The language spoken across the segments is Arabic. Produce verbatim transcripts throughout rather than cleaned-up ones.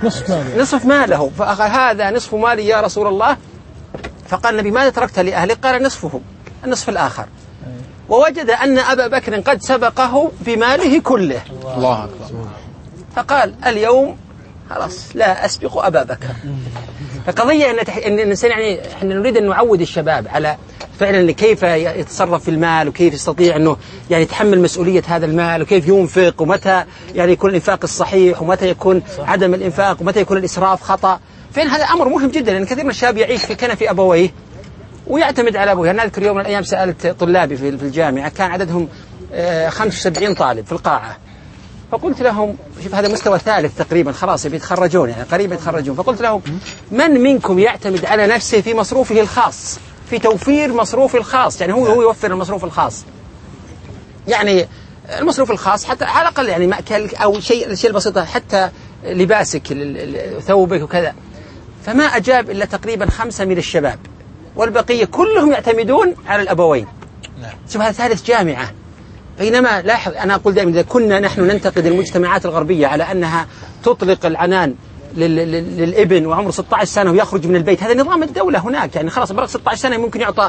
نصف ماله نصف ماله. فهذا نصف مالي يا رسول الله. فقال النبي ماذا تركت لأهلك؟ قال نصفه، النصف الآخر. ووجد أن أبا بكر قد سبقه بماله كله. الله أكبر. فقال اليوم خلاص لا أسبق أبا بكر. فقضية أن أن الإنسان يعني إحنا نريد أن نعود الشباب على فعلا كيف يتصرف في المال، وكيف يستطيع أنه يعني يتحمل مسؤولية هذا المال، وكيف ينفق، ومتى يعني يكون الإنفاق الصحيح، ومتى يكون عدم الإنفاق، ومتى يكون الإسراف خطأ. فإن هذا أمر مهم جدا، لأن كثير من الشباب يعيش في كنف أبويه ويعتمد على أبوه. أنا أذكر يوم من الأيام سألت طلابي في الجامعة، كان عددهم خمسة وسبعين طالب في القاعة، فقلت لهم شوف هذا مستوى ثالث تقريبا، خلاص بيتخرجون يعني قريبا يتخرجون. فقلت لهم من منكم يعتمد على نفسه في مصروفه الخاص، في توفير مصروفه الخاص، يعني هو هو يوفر المصروف الخاص، يعني المصروف الخاص حتى على الأقل يعني مأكل أو شيء الشيء البسيطة، حتى لباسك ثوبك وكذا. فما أجاب إلا تقريبا خمسة من الشباب، والبقية كلهم يعتمدون على الأبوين. شوف هذا ثالث جامعة. بينما لاحظ أنا أقول دائما إذا كنا نحن ننتقد المجتمعات الغربية على أنها تطلق العنان للابن وعمره ستة عشر سنة ويخرج من البيت، هذا نظام الدولة هناك، يعني خلاص بلغ ستة عشر سنة ممكن يعطى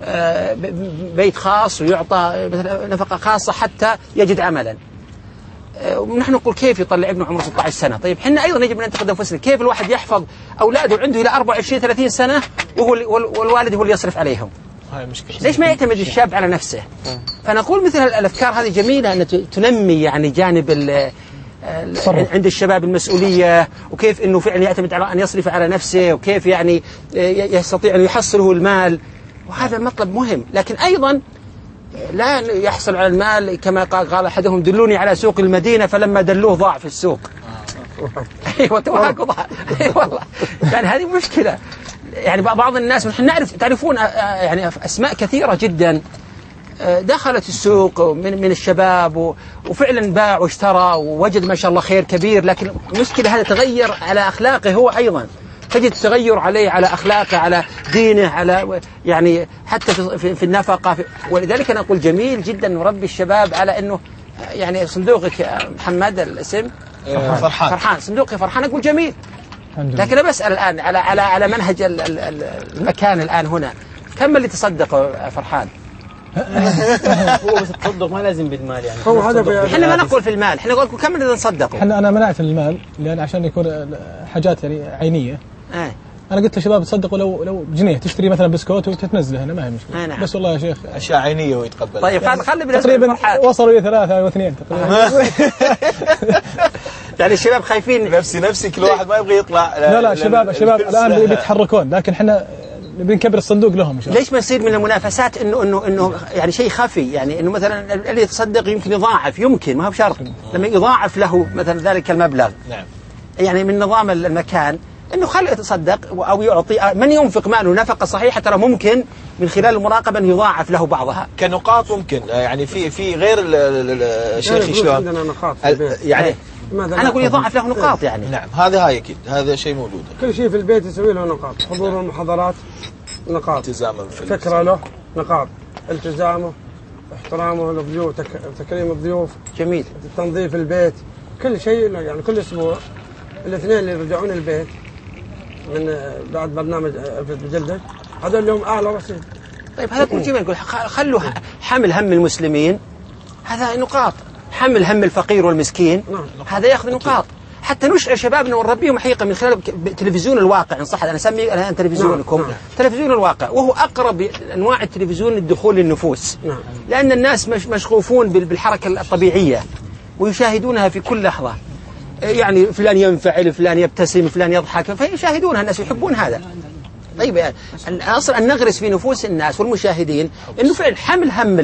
بيت خاص ويعطى نفقة خاصة حتى يجد عملا. ونحن نقول كيف يطلع ابنه عمره ستة عشر سنة؟ طيب حنا أيضا يجب أن ننتقد أنفسنا، كيف الواحد يحفظ أولاده عنده إلى أربعة وعشرين ثلاثين سنة وهو والوالد هو اللي يصرف عليهم؟ ليش ما يعتمد الشاب على نفسه؟ فنقول مثل الأفكار هذه جميلة أن تنمي يعني جانب عند الشباب المسؤولية، وكيف أنه فعلا يعتمد على أن يصرف على نفسه، وكيف يعني يستطيع أن يحصله المال، وهذا مطلب مهم. لكن أيضا لا يحصل على المال كما قال أحدهم دلوني على سوق المدينة فلما دلوه ضاع في السوق. أيوة ضاع. والله يعني هذه مشكلة. يعني بعض الناس نحن نعرف تعرفون يعني أسماء كثيرة جدا دخلت السوق من من الشباب وفعلا باع واشترى ووجد ما شاء الله خير كبير، لكن المشكلة هذا تغير على أخلاقه هو أيضا، تجد تغير عليه على أخلاقه، على دينه، على يعني حتى في, في النفقة. ولذلك أنا أقول جميل جدا نربي الشباب على أنه يعني صندوقك يا محمد الاسم فرحان فرحان صندوقي فرحان، أقول جميل. لكن أنا بسأل الآن على على على منهج المكان الآن هنا، كم اللي تصدق فرحان؟ هو بس التصدق ما لازم بالمال يعني. هو هذا احنا ما نقول في المال، احنا نقول كم اللي نصدقه. احنا انا منعت المال لان عشان يكون حاجات يعني عينيه. آه. انا قلت للشباب تصدقوا لو لو بجنيه تشتري مثلا بسكوت وتتنزله هنا ما هي مشكله. آه نعم. بس والله يا شيخ اشياء عينيه ويتقبل. طيب خلي خلي تقريبا وصلوا الى ثلاثه واثنين تقريبا. يعني الشباب خايفين نفسي نفسي كل واحد ما يبغى يطلع. لا لا الشباب الشباب الان بيتحركون، لكن احنا بنكبر الصندوق لهم إن شاء الله. ليش ما يصير من المنافسات انه انه انه يعني شيء خفي، يعني انه مثلا اللي يتصدق يمكن يضاعف، يمكن ما هو بشرط لما يضاعف له مثلا ذلك المبلغ. نعم. يعني من نظام المكان انه خليه يتصدق او يعطي من ينفق ماله نفقه صحيحه، ترى ممكن من خلال المراقبه ان يضاعف له بعضها. كنقاط ممكن يعني في في غير الشيخ شلون عندنا نقاط يعني انا اقول يضاعف له نقاط يعني. نعم هذا هاي اكيد هذا شيء موجود. كل شيء في البيت يسوي له نقاط، حضور المحاضرات نقاط، التزامه فكره له نقاط، التزامه، احترامه للضيوف، تك... تكريم الضيوف، جميل، تنظيف البيت، كل شيء يعني كل اسبوع الاثنين اللي يرجعون البيت من بعد برنامج بجلدك هذا لهم اعلى رصيد. طيب هذا كل شيء نقول خلوا حمل هم المسلمين هذا نقاط، حمل هم الفقير والمسكين هذا ياخذ نقاط، حتى نشعر شبابنا ونربيهم حقيقة من خلال تلفزيون الواقع. إن صح أنا أسميه الآن تلفزيونكم نعم. تلفزيون الواقع، وهو أقرب أنواع التلفزيون للدخول للنفوس نعم. لأن الناس مش مشغوفون بالحركة الطبيعية ويشاهدونها في كل لحظة، يعني فلان ينفعل، فلان يبتسم، فلان يضحك، فيشاهدونها الناس يحبون هذا. طيب يعني الأصل أن نغرس في نفوس الناس والمشاهدين أنه فعلا حمل هم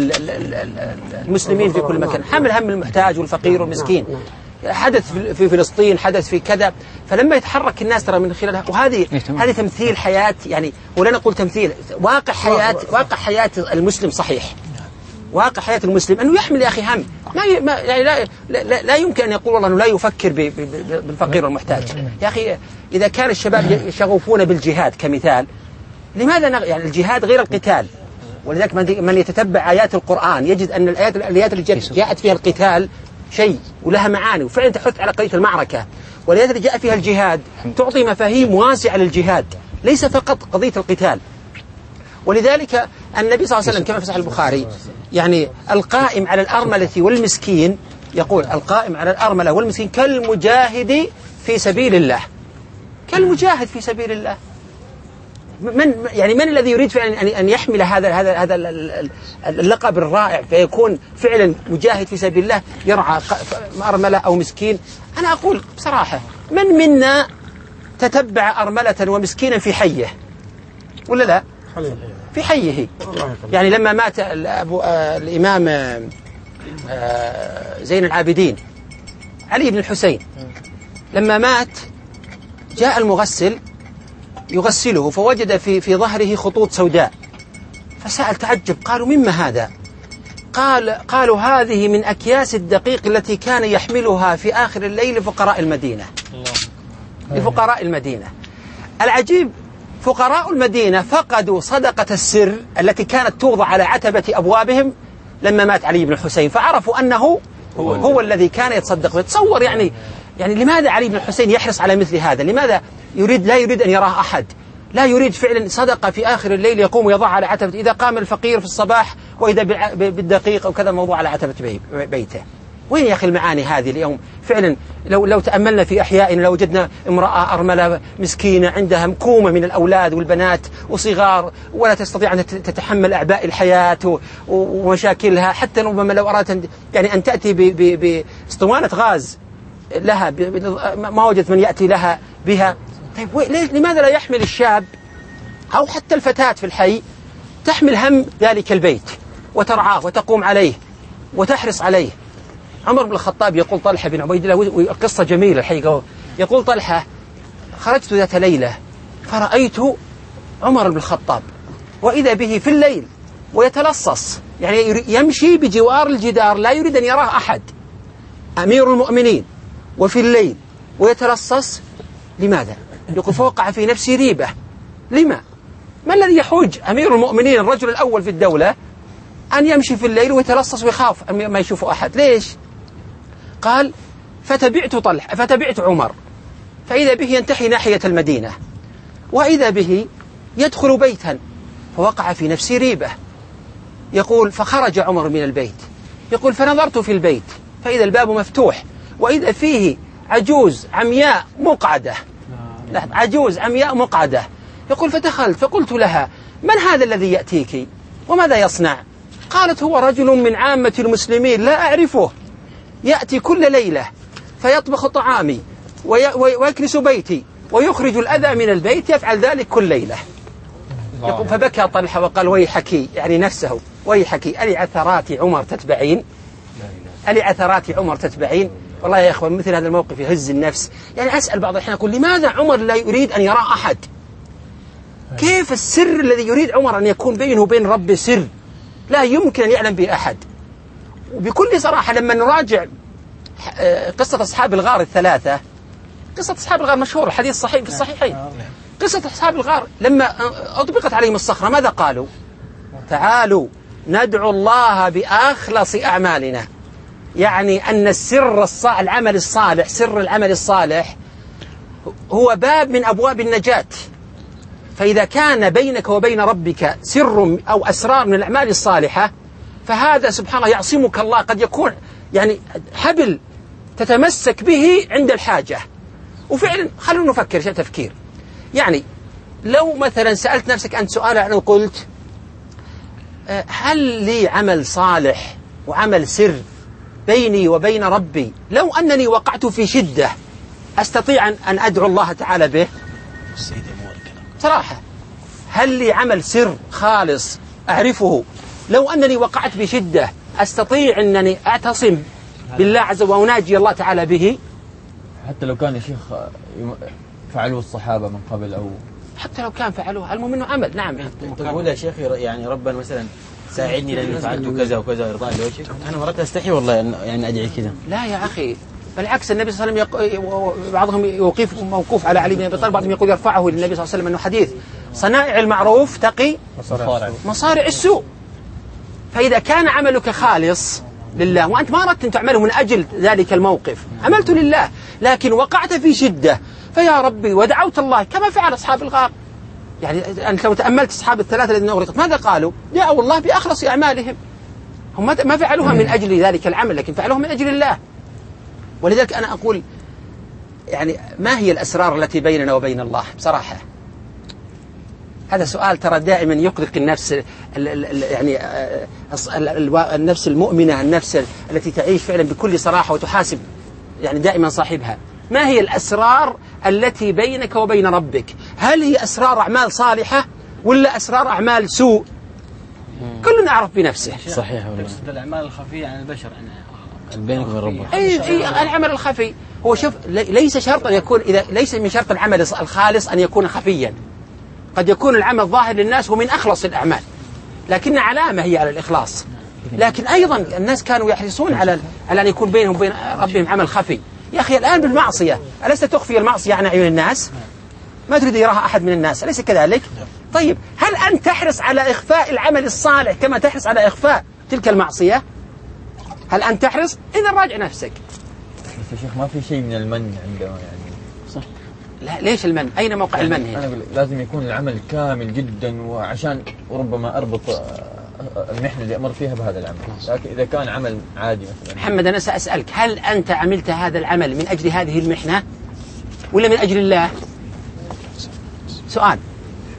المسلمين في كل مكان، حمل هم المحتاج والفقير والمسكين. حدث في فلسطين، حدث في كذا، فلما يتحرك الناس ترى من خلالها، وهذه هذه تمثيل حياة يعني، ولا نقول تمثيل، واقع حياة واقع حياة المسلم صحيح. واقع حياة المسلم أنه يحمل يا أخي هم، ما ي... ما يعني لا... لا لا يمكن أن يقول والله أنه لا يفكر ب... ب... بالفقير والمحتاج. يا أخي إذا كان الشباب يشغفون بالجهاد كمثال، لماذا نغ... يعني الجهاد غير القتال، ولذلك من يتتبع آيات القرآن يجد أن الآيات الآيات اللي جاءت فيها القتال شيء ولها معاني وفعلا تحث على قضية المعركة، ولذلك جاء فيها الجهاد تعطي مفاهيم واسعة للجهاد، ليس فقط قضية القتال. ولذلك النبي صلى الله عليه وسلم كما في صحيح البخاري يعني القائم على الأرملة والمسكين، يقول القائم على الأرملة والمسكين كالمجاهد في سبيل الله، كالمجاهد في سبيل الله. من يعني من الذي يريد فعلا أن يحمل هذا هذا هذا اللقب الرائع فيكون فعلا مجاهد في سبيل الله يرعى أرملة أو مسكين؟ أنا أقول بصراحة من منا تتبع أرملة ومسكينا في حيه ولا لا؟ في حيه. يعني لما مات أبو الإمام زين العابدين علي بن الحسين، لما مات جاء المغسل يغسله فوجد في في ظهره خطوط سوداء، فسأل تعجب، قالوا مما هذا؟ قال قالوا هذه من أكياس الدقيق التي كان يحملها في آخر الليل لفقراء المدينة. لفقراء المدينة. العجيب فقراء المدينة فقدوا صدقة السر التي كانت توضع على عتبة أبوابهم لما مات علي بن الحسين، فعرفوا أنه هو, هو الذي كان يتصدق. تصور يعني يعني لماذا علي بن الحسين يحرص على مثل هذا؟ لماذا يريد لا يريد أن يراه أحد؟ لا يريد فعلا صدقة في آخر الليل يقوم ويضع على عتبة، إذا قام الفقير في الصباح وإذا بالدقيق أو كذا موضوع على عتبة بيته. وين يا أخي المعاني هذه اليوم؟ فعلا لو لو تأملنا في أحيائنا لو وجدنا امرأة أرملة مسكينة عندها مكومة من الأولاد والبنات وصغار ولا تستطيع أن تتحمل أعباء الحياة ومشاكلها، حتى ربما لو أرادت يعني أن تأتي باسطوانة غاز لها ما وجدت من يأتي لها بها. طيب لماذا لا يحمل الشاب أو حتى الفتاة في الحي تحمل هم ذلك البيت وترعاه وتقوم عليه وتحرص عليه؟ عمر بن الخطاب يقول طلحة بن عبيد الله، قصة جميلة الحقيقة، يقول طلحة خرجت ذات ليلة فرأيت عمر بن الخطاب وإذا به في الليل ويتلصص، يعني يمشي بجوار الجدار لا يريد أن يراه أحد، أمير المؤمنين وفي الليل ويتلصص. لماذا؟ يقول فوقع في نفسي ريبة. لما؟ ما الذي يحوج أمير المؤمنين الرجل الأول في الدولة أن يمشي في الليل ويتلصص ويخاف أن ما يشوفه أحد؟ ليش؟ قال فتبعت طلح فتبعت عمر فإذا به ينتحي ناحية المدينة وإذا به يدخل بيتا فوقع في نفسي ريبة. يقول فخرج عمر من البيت، يقول فنظرت في البيت فإذا الباب مفتوح وإذا فيه عجوز عمياء مقعدة، عجوز عمياء مقعدة. يقول فدخلت فقلت لها من هذا الذي يأتيك وماذا يصنع؟ قالت هو رجل من عامة المسلمين لا أعرفه، يأتي كل ليلة فيطبخ طعامي ويكنس بيتي ويخرج الأذى من البيت، يفعل ذلك كل ليلة. يقول فبكى طلحة وقال ويحك، يعني نفسه ويحك ألي عثرات عمر تتبعين، ألي عثرات عمر تتبعين. والله يا أخوان مثل هذا الموقف يهز النفس. يعني أسأل بعض الأحيان أقول لماذا عمر لا يريد أن يرى أحد؟ كيف السر الذي يريد عمر أن يكون بينه وبين ربه سر لا يمكن أن يعلم به أحد؟ وبكل صراحة لما نراجع قصة أصحاب الغار الثلاثة، قصة أصحاب الغار مشهورة، حديث صحيح في الصحيحين. قصة أصحاب الغار لما أطبقت عليهم الصخرة ماذا قالوا؟ تعالوا ندعو الله بأخلص أعمالنا. يعني أن السر الصالح، العمل الصالح، سر العمل الصالح هو باب من أبواب النجاة. فإذا كان بينك وبين ربك سر أو أسرار من الأعمال الصالحة فهذا سبحان الله يعصمك الله، قد يكون يعني حبل تتمسك به عند الحاجة. وفعلا خلونا نفكر شيء تفكير، يعني لو مثلا سألت نفسك أنت سؤال أنا قلت هل لي عمل صالح وعمل سر بيني وبين ربي لو أنني وقعت في شدة أستطيع أن أدعو الله تعالى به؟ صراحة هل لي عمل سر خالص أعرفه لو أنني وقعت بشدة أستطيع أنني أعتصم بالله عز وجل وأناجي الله تعالى به؟ حتى لو كان يا شيخ فعلوه الصحابة من قبل أو حتى لو كان فعلوه المهم أنه عمل. نعم تقول يا شيخ يعني ربنا مثلا ساعدني لأني فعلت كذا وكذا إرضاء لوجهك، أنا مرات أستحي والله يعني أدعي كذا. لا يا أخي بالعكس، النبي صلى الله عليه وسلم يق... بعضهم يوقف موقوف على علي بن أبي طالب، بعضهم يقول يرفعه للنبي صلى الله عليه وسلم أنه حديث صنائع المعروف تقي مصارع السوء. فإذا كان عملك خالص لله، وأنت ما أردت أن تعمله من أجل ذلك الموقف، عملت لله، لكن وقعت في شدة فيا ربي ودعوت الله كما فعل أصحاب الغار. يعني أنت لو تأملت أصحاب الثلاثة الذين أغرقت ماذا قالوا؟ دعوا الله بأخلص أعمالهم، هم ما فعلوها من أجل ذلك العمل لكن فعلوها من أجل الله. ولذلك أنا أقول يعني ما هي الأسرار التي بيننا وبين الله بصراحة؟ هذا سؤال ترى دائما يقلق النفس، ال ال يعني النفس المؤمنة، النفس التي تعيش فعلا بكل صراحة وتحاسب يعني دائما صاحبها. ما هي الأسرار التي بينك وبين ربك؟ هل هي أسرار أعمال صالحة ولا أسرار أعمال سوء؟ كلنا نعرف بنفسه. صحيح والله. تقصد الأعمال الخفية عن البشر يعني بينك وبين ربك. أي أي العمل الخفي هو شوف ليس شرط أن يكون، إذا ليس من شرط العمل الخالص أن يكون خفيا. قد يكون العمل ظاهر للناس ومن أخلص الأعمال، لكن علامة هي على الإخلاص. لكن أيضا الناس كانوا يحرصون على على أن يكون بينهم وبين ربهم عمل خفي. يا أخي الآن بالمعصية ألست تخفي المعصية عن عيون الناس؟ ما تريد يراها أحد من الناس، أليس كذلك؟ طيب هل أنت تحرص على إخفاء العمل الصالح كما تحرص على إخفاء تلك المعصية؟ هل أنت تحرص؟ إذا راجع نفسك. بس يا شيخ ما في شيء من المن عندنا يعني. صح. لا ليش المن؟ أين موقع يعني المن هنا؟ أنا لازم يكون العمل كامل جدا، وعشان ربما أربط المحنة اللي أمر فيها بهذا العمل. لكن إذا كان عمل عادي مثلا. محمد أنا سأسألك، هل أنت عملت هذا العمل من أجل هذه المحنة ولا من أجل الله؟ سؤال.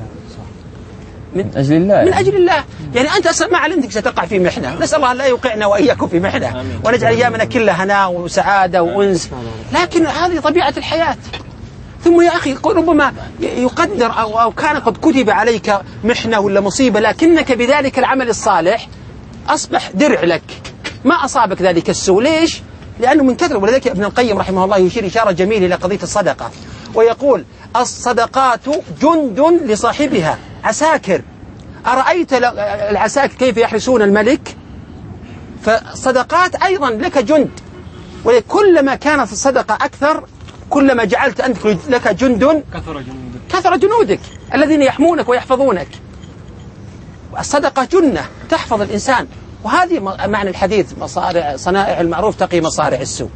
من أجل الله. من أجل الله. يعني أنت أصلا ما علمتك ستقع في محنة، نسأل الله لا يوقعنا وإياكم في محنة، ونجعل أيامنا كلها هناء وسعادة وأنس، لكن هذه طبيعة الحياة. ثم يا أخي ربما يقدر أو, أو كان قد كتب عليك محنة ولا مصيبة، لكنك بذلك العمل الصالح أصبح درع لك، ما أصابك ذلك السوء. ليش؟ لأنه من كثرة. ولذلك ابن القيم رحمه الله يشير إشارة جميلة إلى قضية الصدقة ويقول الصدقات جند لصاحبها عساكر. أرأيت العساكر كيف يحرسون الملك؟ فالصدقات أيضا لك جند، وكلما كانت الصدقة أكثر كلما جعلت أنت لك جند كثر جنودك كثر جنودك الذين يحمونك ويحفظونك. الصدقة جنة تحفظ الإنسان، وهذه معنى الحديث مصارع صنائع المعروف تقي مصارع السوء.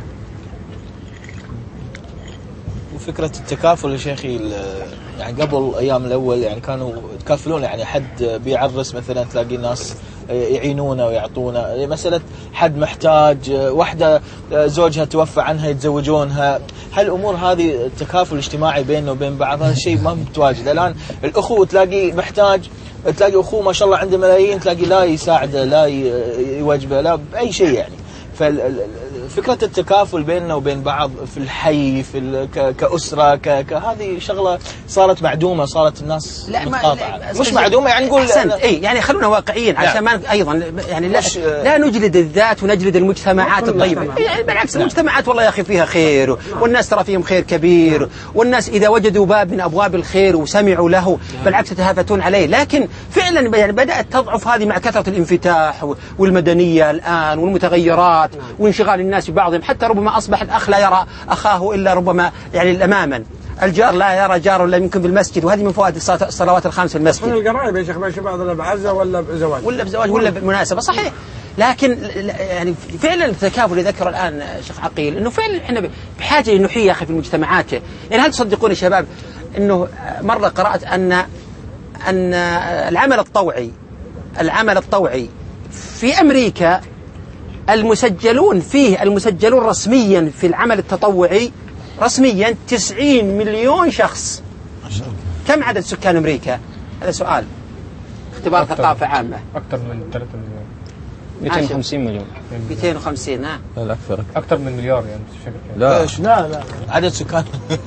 وفكرة التكافل يا شيخي، يعني قبل أيام الأول يعني كانوا يتكافلون، يعني حد بيعرس مثلا تلاقي ناس يعينونه ويعطونه، مسألة حد محتاج، وحدة زوجها توفى عنها يتزوجونها. هالأمور هذه التكافل الاجتماعي بيننا وبين بعض هذا الشيء ما متواجد الآن. الأخوة تلاقي محتاج، تلاقي أخوه ما شاء الله عنده ملايين تلاقي لا يساعده لا يوجبه لا بأي شيء يعني. ففكرة التكافل بيننا وبين بعض في الحي في كأسرة كهذه شغلة صارت معدومة، صارت الناس متقاطعة. مش معدومة يعني نقول اي يعني خلونا واقعيين عشان ما أيضا يعني لا, لا نجلد الذات ونجلد المجتمعات الطيبة. يعني بالعكس المجتمعات والله يا أخي فيها خير، والناس ترى فيهم خير كبير، والناس إذا وجدوا باب من أبواب الخير وسمعوا له بالعكس يتهافتون عليه. لكن فعلا يعني بدأت تضعف هذه مع كثرة الانفتاح والمدنية الآن والمتغيرات وانشغال الناس ببعضهم، حتى ربما أصبح الأخ لا يرى أخاه إلا ربما يعني أماما، الجار لا يرى جاره إلا يمكن بالمسجد، وهذه من فوائد الصلوات الخمس في المسجد. من القرايب يا شيخ ماشي بعض ولا بعزة ولا بزواج ولا بزواج ولا بمناسبة صحيح. لكن يعني فعلا التكافل اللي ذكر الآن شيخ عقيل إنه فعلا إحنا بحاجة لنحيي يا أخي في المجتمعات. يعني هل تصدقون يا شباب إنه مرة قرأت أن أن العمل الطوعي العمل الطوعي في أمريكا المسجلون فيه المسجلون رسميا في العمل التطوعي رسميا تسعين مليون شخص. كم عدد سكان أمريكا؟ هذا سؤال اختبار ثقافة عامة. أكثر من ثلاثة مليون. مئتين وخمسين مليون. مئتين وخمسين ها؟ لا أكثر أكثر من مليار يعني بشكل لا لا لا عدد سكان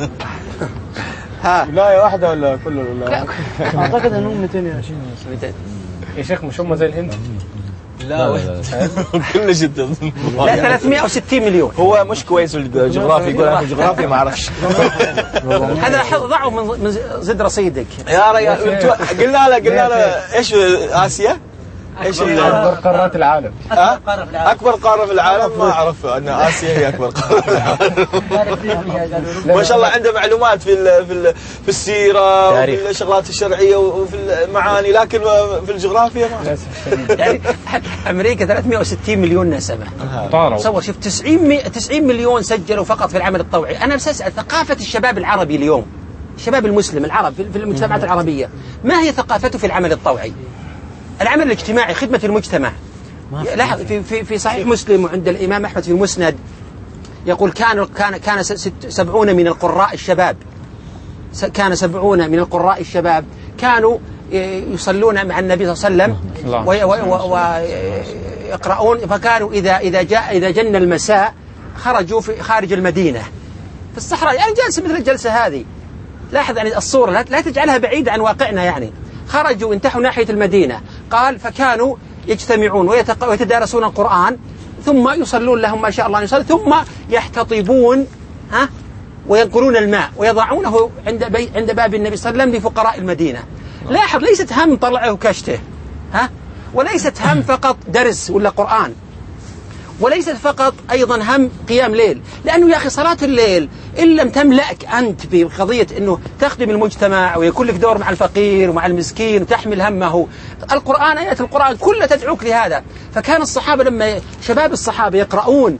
ها ولاية واحدة ولا كله ولا أعتقد أنهم مئتين يا شيخ. يا شيخ مش هم زي الهند؟ لا كل جدا لا ثلاثمئة وستين مليون. هو مش كويس الجغرافي، يقول أنا جغرافي ما أعرفش. هذا ضعوا من زد رصيدك يا ريال. قلنا له قلنا له إيش آسيا؟ ايش أكبر قارات العالم. أه؟ اكبر قاره في العالم ما اعرف ان اسيا هي اكبر قاره في العالم. ما شاء الله عنده معلومات في ال في ال في السيره وفي الشغلات الشرعيه وفي المعاني، لكن في الجغرافيا ما. يعني امريكا ثلاثمئة وستين مليون نسمه. تصور شوف تسعين مليون سجلوا فقط في العمل الطوعي. انا بس اسال ثقافه الشباب العربي اليوم، الشباب المسلم العرب في المجتمعات العربية، ما هي ثقافته في العمل الطوعي؟ العمل الاجتماعي، خدمة المجتمع. لاحظ في في في صحيح مسلم وعند الإمام أحمد في المسند يقول كان كان كان سبعون من القراء الشباب، كان سبعون من القراء الشباب كانوا يصلون مع النبي صلى الله عليه وسلم ويقرؤون، فكانوا إذا إذا جاء إذا جن المساء خرجوا في خارج المدينة في الصحراء، يعني جلسة مثل الجلسة هذه. لاحظ يعني الصورة لا تجعلها بعيدة عن واقعنا، يعني خرجوا انتحوا ناحية المدينة. قال فكانوا يجتمعون ويتدارسون القرآن ثم يصلون لهم ما شاء الله أن يصلي، ثم يحتطبون ها وينقلون الماء ويضعونه عند بي عند باب النبي صلى الله عليه وسلم لفقراء المدينة. لاحظ ليست هم طلعه وكشته، ها وليست هم فقط درس ولا قرآن، وليست فقط أيضا هم قيام ليل، لأنه يا أخي صلاة الليل إن لم تملأك أنت بقضية أنه تخدم المجتمع ويكون لك دور مع الفقير ومع المسكين وتحمل همه، القرآن آيات القرآن كلها تدعوك لهذا. فكان الصحابة لما شباب الصحابة يقرؤون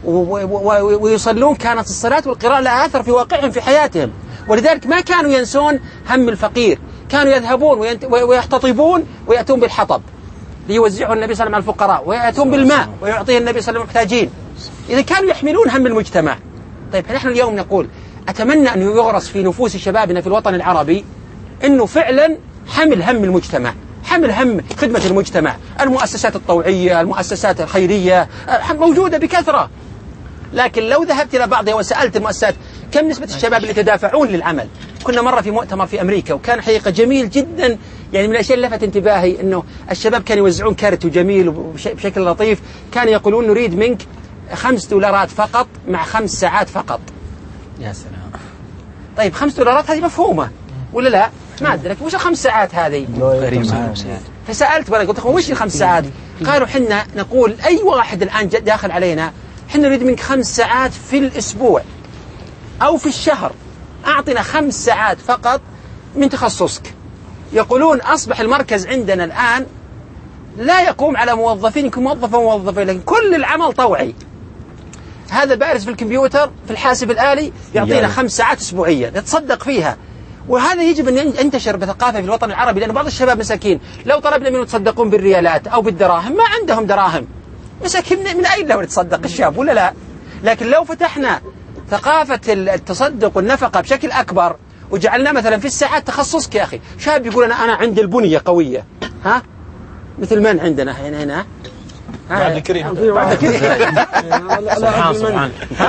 ويصلون كانت الصلاة والقراءة لها أثر في واقعهم في حياتهم، ولذلك ما كانوا ينسون هم الفقير، كانوا يذهبون ويحتطبون ويأتون بالحطب ليوزعه النبي صلى الله عليه وسلم على الفقراء، ويأتون بالماء ويعطيه النبي صلى الله عليه وسلم المحتاجين. إذا كانوا يحملون هم المجتمع. طيب نحن اليوم نقول أتمنى أن يغرس في نفوس شبابنا في الوطن العربي أنه فعلا حمل هم المجتمع، حمل هم خدمة المجتمع. المؤسسات الطوعية، المؤسسات الخيرية موجودة بكثرة، لكن لو ذهبت إلى بعضها وسألت المؤسسات كم نسبة الشباب اللي يتدافعون للعمل. كنا مرة في مؤتمر في أمريكا وكان حقيقة جميل جدا، يعني من الأشياء اللي لفت انتباهي أنه الشباب كانوا يوزعون كارت جميل بشكل لطيف، كانوا يقولون نريد منك خمس دولارات فقط مع خمس ساعات فقط. يا سلام. طيب خمس دولارات هذه مفهومة ولا لا؟ ما أدري وش الخمس ساعات هذه؟ فسألت وأنا قلت وش الخمس ساعات؟ قالوا حنا نقول أي واحد الآن داخل علينا حنا نريد منك خمس ساعات في الأسبوع أو في الشهر، أعطنا خمس ساعات فقط من تخصصك. يقولون أصبح المركز عندنا الآن لا يقوم على موظفين، يكون موظفة وموظفين، لكن كل العمل طوعي. هذا بارز في الكمبيوتر في الحاسب الآلي يعطينا خمس ساعات أسبوعيا نتصدق فيها. وهذا يجب أن ينتشر بثقافة في الوطن العربي، لأن بعض الشباب مساكين لو طلبنا منهم يتصدقون بالريالات أو بالدراهم ما عندهم دراهم، مساكين من أين لو يتصدق الشاب ولا لا؟ لكن لو فتحنا ثقافة التصدق والنفقة بشكل أكبر وجعلنا مثلا في الساعات تخصصك يا أخي، شاب يقول أنا أنا عندي البنية قوية، ها مثل من عندنا هنا هنا بعد كريم بعد كريم سبحان سبحان.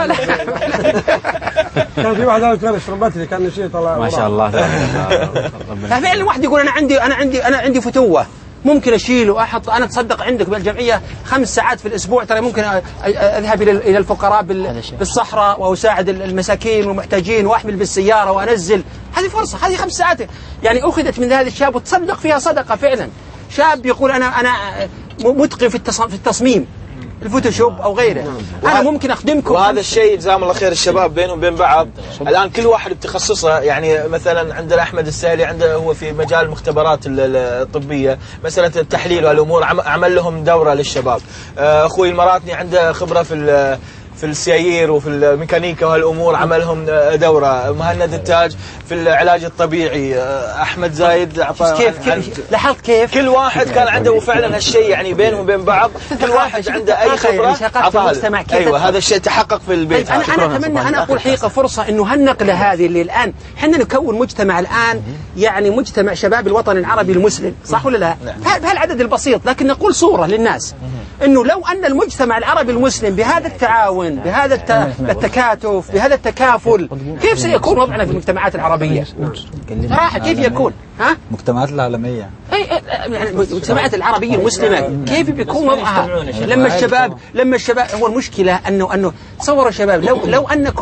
كان في واحد كان يشرب بتري كان شيء طلع ما شاء الله. ففعلا واحد يقول أنا عندي أنا عندي أنا عندي فتوة ممكن أشيل وأحط، أنا أتصدق عندك بالجمعية خمس ساعات في الأسبوع، ترى ممكن أذهب إلى الفقراء بالصحراء وأساعد المساكين والمحتاجين وأحمل بالسيارة وأنزل. هذه فرصة، هذه خمس ساعات يعني أخذت من هذا الشاب وتصدق فيها صدقة فعلا. شاب يقول أنا أنا متقن في التصميم الفوتوشوب أو غيره، أنا ممكن أخدمكم. وهذا الشيء جزاهم الله خير الشباب بينهم وبين بعض الآن كل واحد بتخصصه. يعني مثلا عندنا أحمد السهلي عنده هو في مجال المختبرات الطبية، مثلا التحليل والأمور عمل لهم دورة للشباب. أخوي المراتني عنده خبرة في في السيايير وفي الميكانيكا وهالأمور عملهم دورة. مهند التاج في العلاج الطبيعي. أحمد زايد أعطاه. كيف كيف لاحظت كيف كل واحد كان عنده فعلا هالشيء، يعني بينهم وبين بعض كل واحد عنده أي خبرة عطاها. أيوة هذا الشيء تحقق في البيت. أنا أنا أتمنى أنا أقول حقيقة فرصة إنه هالنقلة هذه اللي الآن حنا نكون مجتمع الآن، يعني مجتمع شباب الوطن العربي المسلم، صح ولا لا؟ بهالعدد البسيط، لكن نقول صورة للناس إنه لو أن المجتمع العربي المسلم بهذا التعاون، بهذا التكاتف، بهذا التكافل، كيف سيكون وضعنا في المجتمعات العربية؟ صراحة كيف يكون؟ ها؟ المجتمعات العالمية. أي يعني المجتمعات العربية المسلمة كيف بيكون وضعها؟ لما الشباب لما الشباب هو المشكلة أنه أنه تصوروا الشباب لو لو أنكم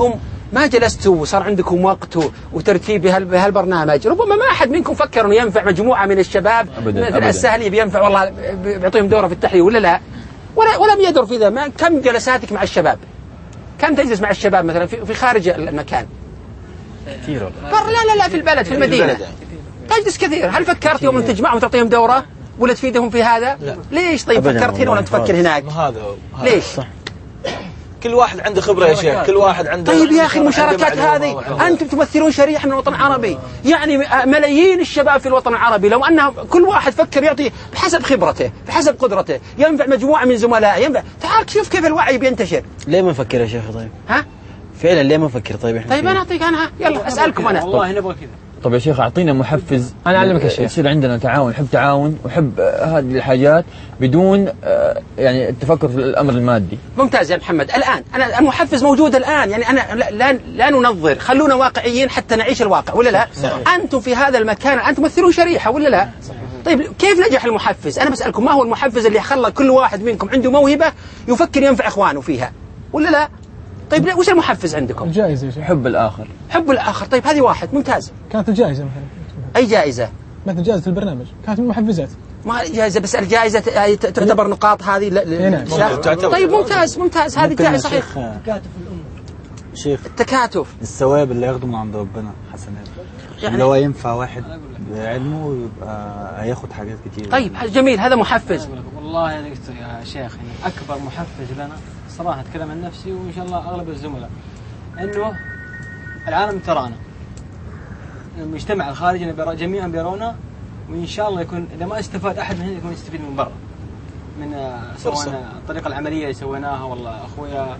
ما جلستوا وصار عندكم وقت وترتيب بهالبرنامج، ربما ما أحد منكم فكر أنه ينفع مجموعة من الشباب مثل السهلي بينفع والله بيعطيهم دورة في التحليل ولا لا، ولا ولم يدر في ذا. ما كم جلساتك مع الشباب؟ كم تجلس مع الشباب مثلا في, في خارج المكان؟ كثير والله. لا لا لا في البلد في المدينة تجلس كثير. هل فكرت يوم أن تجمعهم وتعطيهم دورة ولا تفيدهم في هذا؟ لا. ليش طيب فكرت هنا ولا تفكر هناك؟ هذا ليش؟ صح. كل واحد عنده خبرة يا شيخ، كل واحد عنده. طيب يا أخي المشاركات هذه أنتم تمثلون شريحة من الوطن العربي، يعني ملايين الشباب في الوطن العربي، لو أن كل واحد فكر يعطي بحسب خبرته بحسب قدرته ينفع مجموعة من زملائه ينفع. تعال شوف كيف الوعي بينتشر. ليه ما نفكر يا شيخ؟ طيب ها فعلا ليه ما نفكر؟ طيب احنا طيب أنا أعطيك أنا يلا أسألكم أنا والله نبغى كذا. طب يا شيخ أعطينا محفز، أنا أعلمك الشيء. يصير عندنا تعاون، نحب تعاون ونحب هذه الحاجات بدون يعني التفكر في الأمر المادي. ممتاز يا محمد. الآن أنا المحفز موجود الآن، يعني أنا لا لا ننظر، خلونا واقعيين حتى نعيش الواقع ولا لا؟ صحيح. أنتم في هذا المكان أنتم تمثلون شريحة ولا لا؟ صحيح. طيب كيف نجح المحفز؟ أنا بسألكم ما هو المحفز اللي خلى كل واحد منكم عنده موهبة يفكر ينفع إخوانه فيها ولا لا؟ طيب وش المحفز عندكم؟ الجائزة يا شيخ. حب الآخر. حب الآخر. طيب هذه واحد ممتاز. كانت الجائزة مثلا. أي جائزة؟ مثل جائزة البرنامج كانت من المحفزات. ما جائزة بس الجائزة تعتبر نقاط هذه لا لا. طيب ممتاز ممتاز هذه جائزة صحيح. تكاتف الأمة شيخ، التكاتف الثواب اللي ياخده من عند ربنا حسنات، يعني لو ينفع واحد بعلمه يبقى هياخد حاجات كتير. طيب جميل هذا محفز. والله يا دكتور يا شيخ يعني أكبر محفز لنا صراحة أتكلم عن نفسي وإن شاء الله أغلب الزملاء إنه العالم ترانا، المجتمع الخارجي جميعا بيرونا، وإن شاء الله يكون إذا ما استفاد أحد من هنا يكون يستفيد من برا، من سواء الطريقة العملية اللي سويناها والله أخويا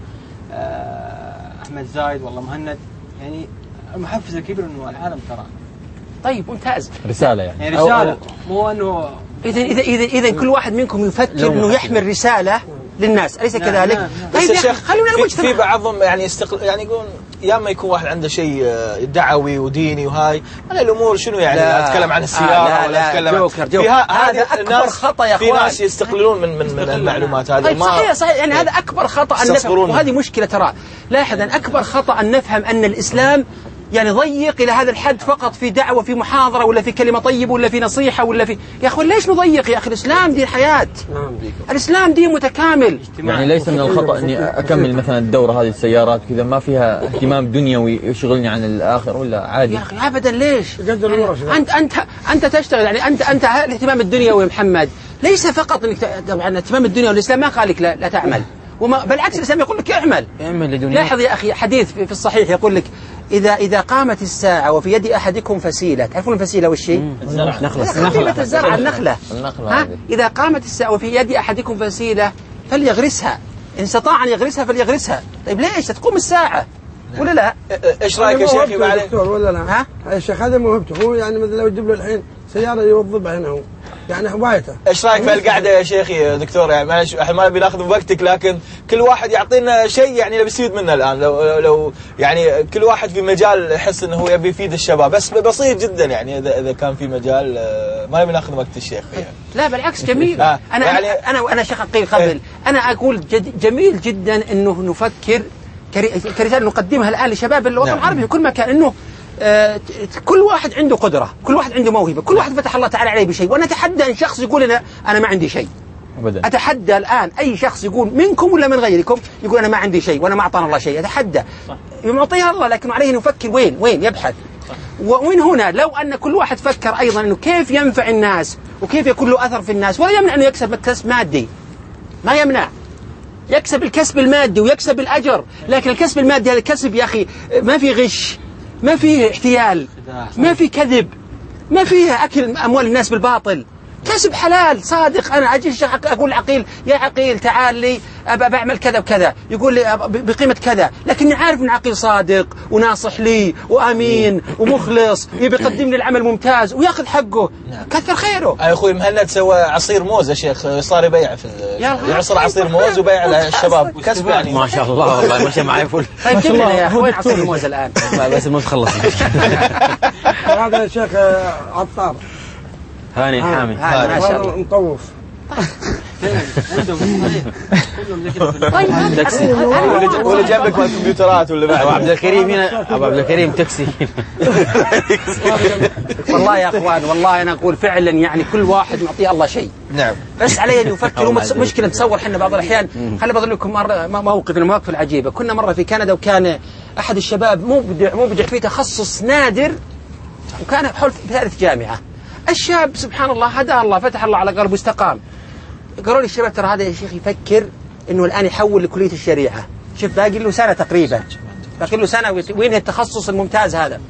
أحمد زايد والله مهند، يعني المحفز الكبير إنه العالم ترانا. طيب ممتاز. رسالة يعني. يعني رسالة مو إنه إذا إذا إذا إذا كل واحد منكم يفكر إنه يحمل رسالة للناس، أليس كذلك؟ نعم. طيب يا أخي خلونا المجتمع. في بعضهم يعني استقل يعني يقول يا اما يكون واحد عنده شيء دعوي وديني وهاي، انا الامور شنو يعني لا اتكلم عن السياره آه لا ولا لا اتكلم جوكر جوكر. هذا اكبر خطا يا اخوان. في ناس يستقللون من من, من المعلومات هذه. طيب صحيح صحيح يعني هذا اكبر خطا ان نفهم، وهذه مشكله ترى. لاحظ ان اكبر خطا ان نفهم ان الاسلام يعني ضيق إلى هذا الحد فقط في دعوة في محاضرة ولا في كلمة طيبة ولا في نصيحة ولا في يا أخوان ليش نضيق يا أخي؟ الإسلام دين حياة، الإسلام دين متكامل. يعني ليس من الخطأ أني أكمل مثلا الدورة هذه السيارات كذا ما فيها اهتمام دنيوي يشغلني عن الآخر ولا عادي؟ يا أخي أبدا ليش؟ أنت أنت أنت تشتغل يعني أنت أنت الاهتمام الدنيوي محمد ليس فقط إنك طبعا الاهتمام الدنيوي، الإسلام ما قال لك لا, لا تعمل، وما بالعكس الإسلام يقول لك اعمل. اعمل لدنياك. لاحظ يا أخي حديث في الصحيح يقول لك إذا إذا قامت الساعة وفي يد أحدكم فسيلة، تعرفون الفسيلة وش هي؟ نخلة. نخلة الزرع النخلة. النخلة. إذا قامت الساعة وفي يد أحدكم فسيلة فليغرسها، إن استطاع أن يغرسها فليغرسها. طيب ليش تقوم الساعة ولا لا؟ إيش رأيك يا شيخي بعد دكتور ولا لا؟ ها؟ الشيخ هذا موهبته هو، يعني مثلا لو يجيب له الحين سيارة يوظبها هنا هو، يعني هوايته. ايش رايك في القعده يا شيخي دكتور؟ يعني معلش احنا ما نبي ناخذ وقتك، لكن كل واحد يعطينا شيء يعني نبي نستفيد منه الان. لو لو يعني كل واحد في مجال يحس انه هو يبي يفيد الشباب، بس بسيط جدا يعني اذا اذا كان في مجال ما نبي ناخذ وقت الشيخ يعني. لا بالعكس جميل. آه انا يعني انا انا شيخ قيل قبل انا اقول جميل جدا انه نفكر كرسالة نقدمها الان لشباب الوطن العربي في كل مكان، انه آه كل واحد عنده قدرة، كل واحد عنده موهبة، كل واحد فتح الله تعالى عليه بشيء. وأنا أتحدى أن شخص يقول أنا أنا ما عندي شيء أبدا. أتحدى الآن أي شخص يقول منكم ولا من غيركم يقول أنا ما عندي شيء وأنا ما أعطانا الله شيء، أتحدى. يعطيها الله، لكن عليه أن يفكر وين وين يبحث. ومن هنا لو أن كل واحد فكر أيضا أنه كيف ينفع الناس وكيف يكون له أثر في الناس، ولا يمنع أنه يكسب كسب مادي، ما يمنع يكسب الكسب المادي ويكسب الأجر، لكن الكسب المادي هذا الكسب يا أخي ما في غش، ما فيه احتيال، ما فيه كذب، ما فيه أكل أموال الناس بالباطل، كسب حلال صادق. أنا أجي أقول عقيل يا عقيل تعال لي أبى بعمل كذا وكذا، يقول لي بقيمة كذا، لكني عارف أن عقيل صادق وناصح لي وأمين ومخلص يبي يقدم لي العمل ممتاز ويأخذ حقه، كثر خيره. يا أخوي مهند سوى عصير موز يا شيخ، صار يبيع في يعصر عصير موز وبيع للشباب كسب يعني. ما شاء الله والله ماشي معي فل. طيب جيب لنا يا أخوي عصير الموز الآن. بس الموز خلص. هذا الشيخ عطار هاني حامي ما شاء الله مطوف. عندهم صحيح كلهم زي كذا. طيب تاكسي ولا جاب لك الكمبيوترات ولا بعد ابو عبد الكريم هنا، ابو عبد الكريم تاكسي. والله يا اخوان والله انا اقول فعلا يعني كل واحد معطيه الله شيء. نعم. بس عليه ان يفكر. مشكله نتصور احنا بعض الاحيان. خليني بضرب لكم مره موقف من المواقف العجيبه. كنا مره في كندا وكان احد الشباب مبدع مبدع في تخصص نادر وكان حول في ثالث جامعه. الشاب سبحان الله هداه الله فتح الله على قلبه واستقام. قالوا لي الشباب ترى هذا يا شيخ يفكر انه الان يحول لكليه الشريعه. شوف باقي له سنه تقريبا. باقي له سنه وين التخصص الممتاز هذا.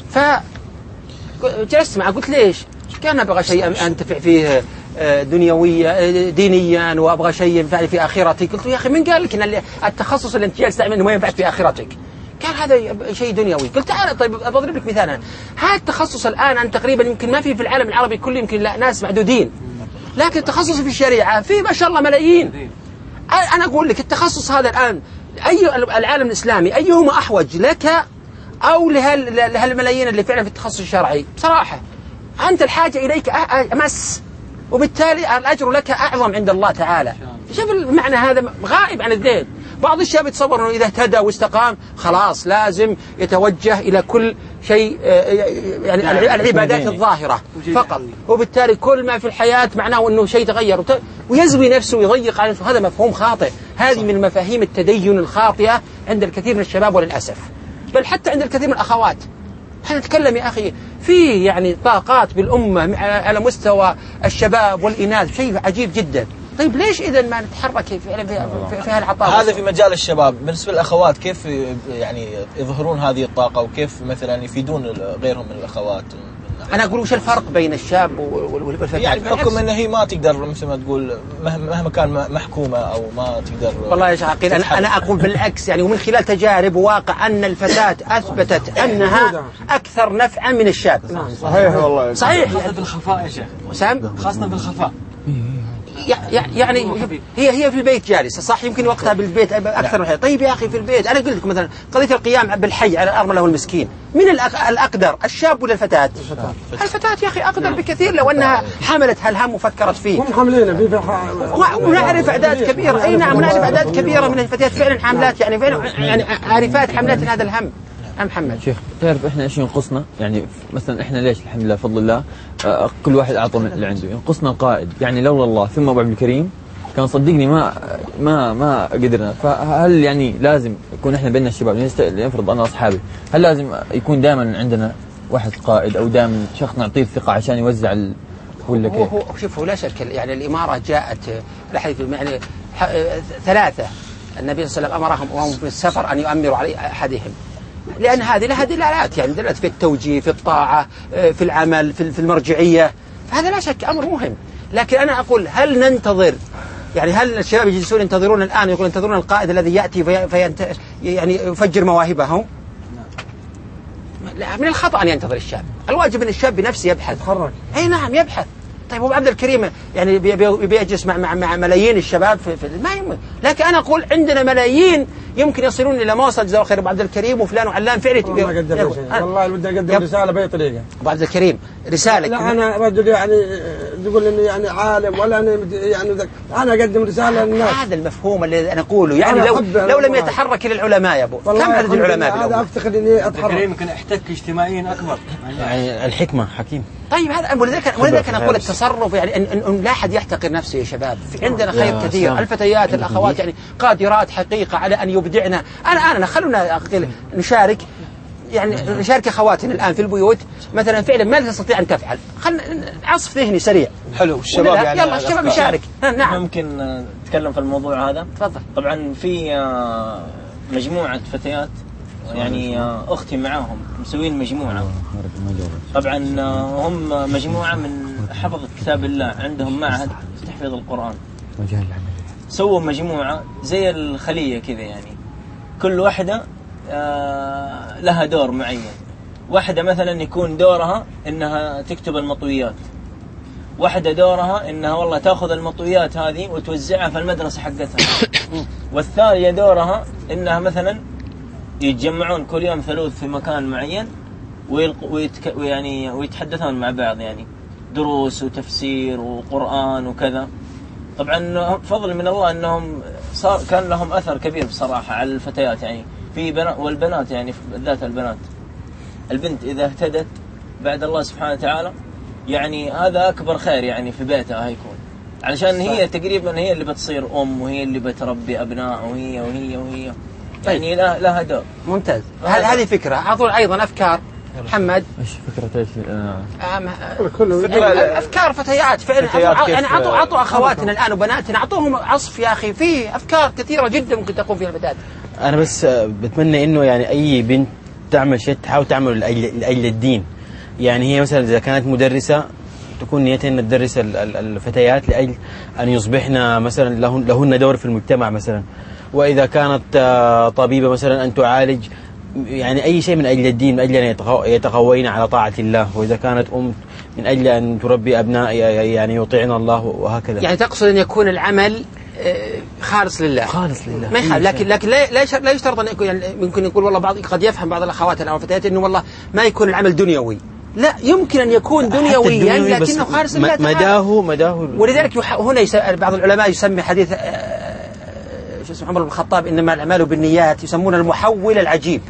فجلست معه قلت ليش؟ كان ابغى شيء انتفع فيه دنيويا دينيا وابغى شيء ينفعني في اخرتي. قلت له يا اخي من قال لك ان التخصص اللي انت جالس تعمله ما ينفعك في اخرتك؟ قال هذا شيء دنيوي. قلت تعال طيب بضرب لك مثال. هذا التخصص الان أن تقريبا يمكن ما في في العالم العربي كله، يمكن لا ناس معدودين، لكن التخصص في الشريعه في ما شاء الله ملايين. انا اقول لك التخصص هذا الان اي العالم الاسلامي ايهما احوج لك او لهالملايين اللي فعلا في التخصص الشرعي؟ بصراحه انت الحاجه اليك امس، وبالتالي الاجر لك اعظم عند الله تعالى. شوف المعنى هذا غائب عن الذهن. بعض الشباب يتصور انه اذا اهتدى واستقام خلاص لازم يتوجه الى كل شيء يعني العبادات الظاهره فقط، وبالتالي كل ما في الحياه معناه انه شيء تغير ويزوي نفسه ويضيق على نفسه. هذا مفهوم خاطئ. هذه من مفاهيم التدين الخاطئه عند الكثير من الشباب وللاسف، بل حتى عند الكثير من الاخوات. احنا نتكلم يا اخي في يعني طاقات بالامه على مستوى الشباب والاناث، شيء عجيب جدا. طيب ليش إذا ما نتحرك في في, في هالعطاء؟ هذا في مجال الشباب. بالنسبة للأخوات كيف يعني يظهرون هذه الطاقة وكيف مثلا يفيدون غيرهم من الأخوات؟ أنا أقول وش الفرق بين الشاب والفتاة؟ يعني بحكم أن هي ما تقدر مثل ما تقول مهما كان محكومة أو ما تقدر. والله يا شيخ عقيل أنا, أنا أقول بالعكس يعني، ومن خلال تجارب وواقع أن الفتاة أثبتت أنها أكثر نفعا من الشاب. صحيح والله صحيح. خاصة بالخفاء يا شيخ وسام خاصة بالخفاء. يعني هي هي في البيت جالسة صح، يمكن وقتها بالبيت أكثر من حاجة. طيب يا أخي في البيت أنا قلت لكم مثلا قضية القيام بالحي على الأرملة والمسكين، من الأقدر الشاب ولا الفتاة؟ الفتاة يا أخي أقدر بكثير لو أنها حملت هالهم وفكرت فيه. هم حاملين في ونعرف أعداد كبيرة. أي نعم ونعرف أعداد كبيرة من الفتيات فعلا حاملات يعني فعلا يعني عارفات حملات هذا الهم. محمد شيخ تعرف احنا ايش ينقصنا؟ يعني مثلا احنا ليش الحمد لله بفضل الله اه كل واحد اعطى من اللي عنده. ينقصنا القائد، يعني لولا الله ثم ابو عبد الكريم كان صدقني ما ما ما قدرنا. فهل يعني لازم يكون احنا بيننا الشباب لنفرض انا واصحابي، هل لازم يكون دائما عندنا واحد قائد او دائما شخص نعطيه الثقه عشان يوزع ال... ولا كيف؟ هو شوف هو لا شك يعني الاماره جاءت لحيث يعني ثلاثه النبي صلى الله عليه وسلم امرهم وهم في السفر ان يؤمروا على احدهم، لأن هذه لها دلالات يعني دلالات في التوجيه في الطاعة في العمل في المرجعية، فهذا لا شك أمر مهم. لكن أنا أقول هل ننتظر يعني هل الشباب يجلسون ينتظرون الآن يقول ينتظرون القائد الذي يأتي في فينت يعني يفجر مواهبهم؟ لا، من الخطأ أن ينتظر الشاب. الواجب أن الشاب بنفسه يبحث. أي نعم يبحث. طيب أبو عبد الكريم يعني بيجلس مع مع مع ملايين الشباب في, في ما يمكن. لكن أنا أقول عندنا ملايين يمكن يصلون إلى ما وصل جزاه خير أبو عبد الكريم وفلان وعلان فعلي. والله بدي أقدم رسالة بأي طريقة. أبو عبد الكريم رسالة. لا أنا رجل يعني تقول إني يعني عالم ولا أنا يعني أنا أقدم رسالة للناس. هذا المفهوم اللي أنا أقوله يعني لو لو لم يتحرك إلى العلماء يا أبو كم عدد العلماء بالأول؟ هذا أفتخر إني أتحرك. الكريم يمكن احتك اجتماعيا أكبر. يعني الحكمة حكيم. طيب هذا ولذلك ولذلك أنا أقول التصرف يعني إن, إن, إن لا أحد يحتقر نفسه يا شباب. في عندنا خير كثير. الفتيات الأخوات يعني قادرات حقيقة على أن يبدعنا. أنا أنا خلونا نشارك يعني نشارك أخواتنا الآن في البيوت مثلا فعلا ما تستطيع أن تفعل. خلنا عصف ذهني سريع. حلو الشباب يعني يلا الشباب يشارك. نعم ممكن نتكلم في الموضوع هذا. تفضل. طبعا في مجموعة فتيات يعني أختي معاهم مسوين مجموعة. طبعا هم مجموعة من حفظة كتاب الله عندهم معهد تحفيظ القرآن. سووا مجموعة زي الخلية كذا يعني كل واحدة لها دور معين. واحدة مثلا يكون دورها إنها تكتب المطويات، واحدة دورها إنها والله تأخذ المطويات هذه وتوزعها في المدرسة حقتها، والثانية دورها إنها مثلا يتجمعون كل يوم ثلوث في مكان معين ويتك... ويعني ويتحدثون مع بعض يعني دروس وتفسير وقرآن وكذا. طبعا فضل من الله أنهم صار كان لهم أثر كبير بصراحة على الفتيات يعني في بنات والبنات يعني بالذات البنات. البنت إذا اهتدت بعد الله سبحانه وتعالى يعني هذا أكبر خير يعني في بيتها هيكون، علشان هي تقريبا هي اللي بتصير أم وهي اللي بتربي أبناء وهي وهي وهي يعني لا لا هدف. ممتاز. هذه فكرة. أعطوا أيضا أفكار محمد. ايش فكرة ايش؟ فكرة أفكار فتيات فعلا يعني أعطوا أعطوا أخواتنا الآن وبناتنا أعطوهم عصف يا أخي، في أفكار كثيرة جدا ممكن تقوم فيها الفتاة. أنا بس بتمنى إنه يعني أي بنت تعمل شيء تحاول تعمله لأجل الدين. يعني هي مثلا إذا كانت مدرسة تكون نيتها أن تدرس الفتيات لأجل أن يصبحن مثلا لهن, لهن دور في المجتمع مثلا. وإذا كانت طبيبة مثلا أن تعالج، يعني أي شيء من أجل الدين، من أجل أن يتقوين على طاعة الله. وإذا كانت أم من أجل أن تربي أبناء يعني يطيعن الله وهكذا. يعني تقصد أن يكون العمل خالص لله. خالص لله. ما يخالف، لكن لكن لا لا يشترط أن يكون، يعني ممكن يقول والله بعض قد يفهم بعض الأخوات أو الفتيات إنه والله ما يكون العمل دنيوي. لا، يمكن أن يكون دنيويا لكنه خالص لله تعالى. مداه مداه. ولذلك هنا بعض العلماء يسمي حديث شو اسمه عمر بن الخطاب إنما الأعمال بالنيات، يسمونه المحول العجيب.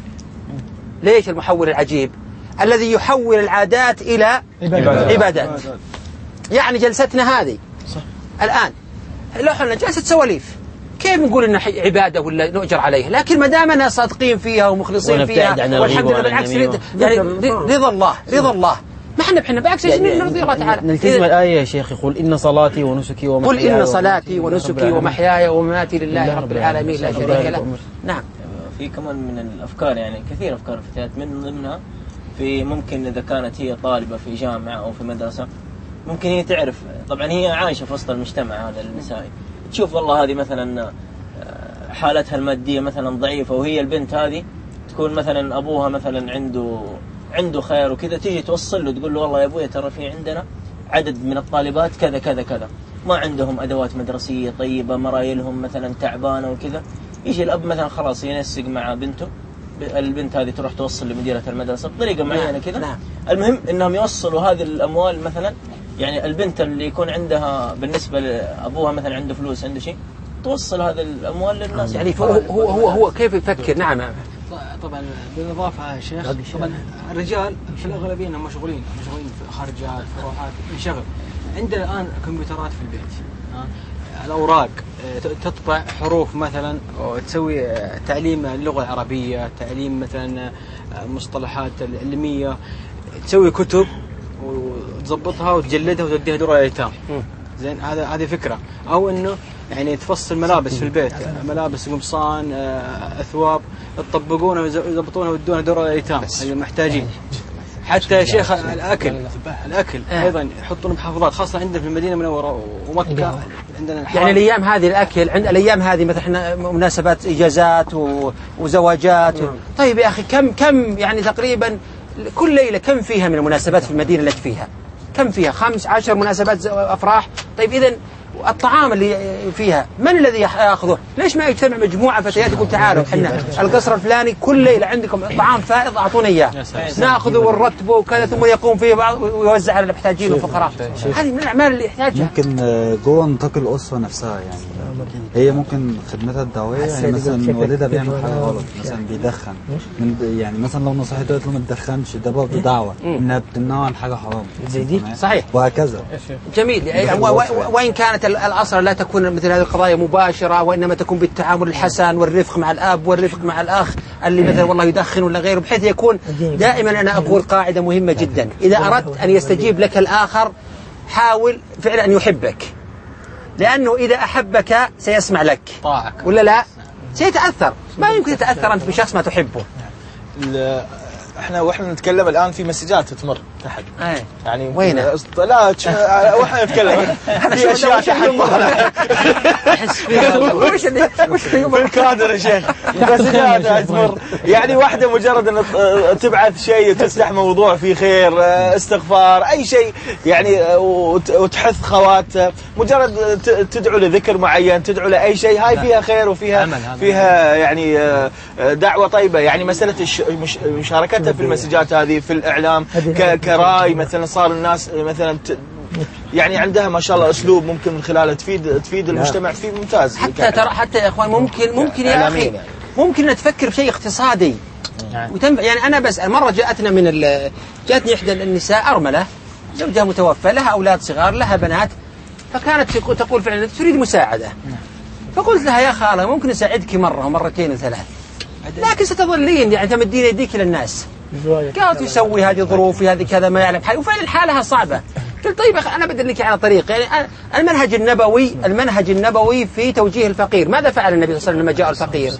ليش المحول العجيب؟ الذي يحول العادات إلى عبادات, عبادات. يعني جلستنا هذه صح. الآن لو حنا جلسة سواليف كيف نقول إنها عبادة ولا نؤجر عليها؟ لكن ما دامنا صادقين فيها ومخلصين فيها والحمد لله بالعكس يعني رضا الله رضا الله ما احنا بحنا بالعكس يعني نرضي الله تعالى. نلتزم الآية يا شيخ يقول إن صلاتي ونسكي ومحياي. قل إن صلاتي ونسكي ومحياي ومماتي لله رب العالمين لا شريك له. نعم. في كمان من الأفكار يعني كثير أفكار الفتيات، من ضمنها في ممكن إذا كانت هي طالبة في جامعة أو في مدرسة ممكن هي تعرف، طبعا هي عايشة في وسط المجتمع هذا النسائي، تشوف والله هذه مثلا حالتها المادية مثلا ضعيفة وهي البنت هذه تكون مثلا أبوها مثلا عنده عنده خير وكذا، تيجي توصل له تقول له والله يا أبوي ترى في عندنا عدد من الطالبات كذا كذا كذا ما عندهم أدوات مدرسية طيبة، مرايلهم مثلا تعبانة وكذا. يجي الأب مثلا خلاص ينسق مع بنته، البنت هذه تروح توصل لمديرة المدرسة بطريقة معينة كذا. نعم. المهم إنهم يوصلوا هذه الأموال مثلا، يعني البنت اللي يكون عندها بالنسبة لأبوها مثلا عنده فلوس عنده شيء توصل هذه الأموال للناس. يعني هو هو هو, هو كيف يفكر. نعم. طبعا بالإضافة يا شيخ طبعا الرجال في الأغلبية انهم مشغولين مشغولين في خارجات فروحات انشغل. عندنا الآن كمبيوترات في البيت، الأوراق تطبع حروف مثلا وتسوي تعليم اللغة العربية، تعليم مثلا مصطلحات العلمية، تسوي كتب وتضبطها وتجلدها وتوديها دور الأيتام. زين هذا هذه فكرة. أو إنه يعني تفصل ملابس في البيت، ملابس قمصان أثواب تطبقونها ويضبطونها ويدونها دور الأيتام المحتاجين. حتى يا شيخ الأكل الأكل أيضا يحطون محافظات خاصة عندنا في المدينة المنورة ومكة عندنا. يعني الأيام هذه الأكل عند الأيام هذه مثلا مناسبات إجازات وزواجات و... طيب يا أخي كم كم يعني تقريبا كل ليلة كم فيها من المناسبات في المدينة التي فيها؟ كم فيها؟ خمس عشر مناسبات أفراح. طيب إذن الطعام اللي فيها من الذي يأخذه؟ ليش ما يجتمع مجموعة فتيات يقول تعالوا احنا القصر الفلاني كل ليلة عندكم طعام فائض أعطونا إياه نأخذه ونرتبه وكذا ثم يقوم فيه بعض ويوزع على المحتاجين والفقراء. هذه من الأعمال اللي يحتاجها. ممكن جوه نطاق الأسرة نفسها يعني هي ممكن خدمتها الدعوية يعني مثلا والدها بيعمل حاجة غلط مثلا بيدخن من يعني مثلا لو نصيحته قلت له ما تدخنش ده برضه دعوة إنها بتمنعه عن حاجة حرام صحيح وهكذا. جميل. وإن كانت الأصل لا تكون مثل هذه القضايا مباشرة وإنما تكون بالتعامل الحسن والرفق مع الأب والرفق مع الأخ اللي مثلا والله يدخن ولا غيره، بحيث يكون دائما. أنا أقول قاعدة مهمة جدا، إذا أردت أن يستجيب لك الآخر حاول فعلا أن يحبك، لأنه إذا أحبك سيسمع لك ولا لا سيتأثر. ما يمكن تتأثر أنت بشخص ما تحبه. احنا واحنا نتكلم الان في مسجات تمر تحت ايه يعني وين لا واحنا نتكلم في اشياء تحت احس فيها وش وش في الكادر يا شيخ مسجات تمر يعني واحده مجرد ان تبعث شيء تفتح موضوع فيه خير استغفار اي شيء يعني وتحث خوات مجرد تدعو لذكر معين تدعو لاي شيء هاي فيها خير وفيها فيها يعني دعوه طيبه. يعني مساله مشاركتها في المسجات هذه في الإعلام كراي مثلا صار الناس مثلا يعني عندها ما شاء الله اسلوب ممكن من خلاله تفيد تفيد المجتمع فيه ممتاز. حتى ترى حتى يا اخوان ممكن ممكن يا اخي يعني. ممكن نتفكر بشيء اقتصادي وتنفع. يعني انا بسأل مرة جاءتنا من جاءتني احدى النساء ارملة زوجها متوفى، لها اولاد صغار، لها بنات، فكانت تقول فعلا تريد مساعدة. فقلت لها يا خالة ممكن اساعدك مرة ومرتين وثلاث، لكن ستظلين يعني تمدين يديك للناس. قالت يسوي هذه ظروفي هذه كذا ما يعلم حاله، وفعلا حالها صعبة. قلت طيب انا بدلك على طريق، يعني المنهج النبوي المنهج النبوي في توجيه الفقير. ماذا فعل النبي صلى الله عليه وسلم لما جاء الفقير؟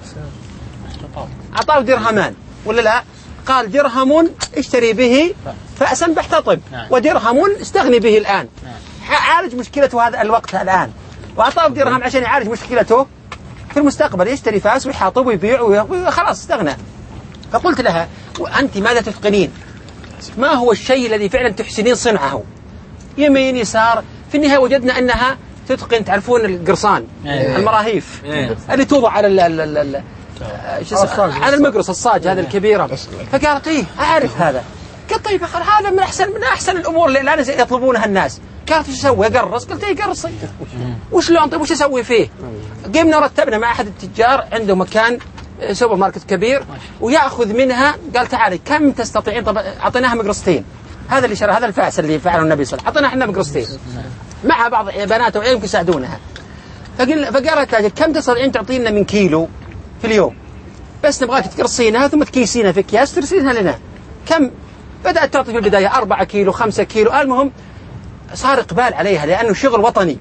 أعطاه درهمان ولا لا؟ قال درهم اشتري به فأسا بحتطب، ودرهم استغني به الآن. عالج مشكلته هذا الوقت الآن، وأعطاه درهم عشان يعالج مشكلته في المستقبل، يشتري فاس ويحاطب ويبيع وخلاص استغنى. فقلت لها وأنت ماذا تتقنين؟ ما هو الشيء الذي فعلا تحسنين صنعه؟ يمين يسار. في النهاية وجدنا أنها تتقن، تعرفون القرصان المراهيف اللي توضع على ال ال ال على المقرص الصاج هذا الكبيرة. فقالت ايه أعرف هذا. قلت طيب هذا من أحسن من أحسن الأمور اللي الآن يطلبونها الناس. قالت وش أسوي؟ أقرص؟ قلت ايه قرصي. وشلون طيب وش أسوي فيه؟ قمنا رتبنا مع أحد التجار عنده مكان سوبر ماركت كبير ويأخذ منها. قال تعالي كم تستطيعين؟ طب أعطيناها مقرصتين، هذا اللي شرى هذا الفاس اللي فعله النبي صلى الله عليه وسلم، أعطينا احنا مقرصتين مع بعض بناته وعيالهم يساعدونها. فقالت له كم تستطيعين تعطينا من كيلو في اليوم؟ بس نبغاك تقرصينها ثم تكيسينها في أكياس ترسلينها لنا. كم؟ بدأت تعطي في البداية أربعة كيلو خمسة كيلو. المهم صار إقبال عليها لأنه شغل وطني.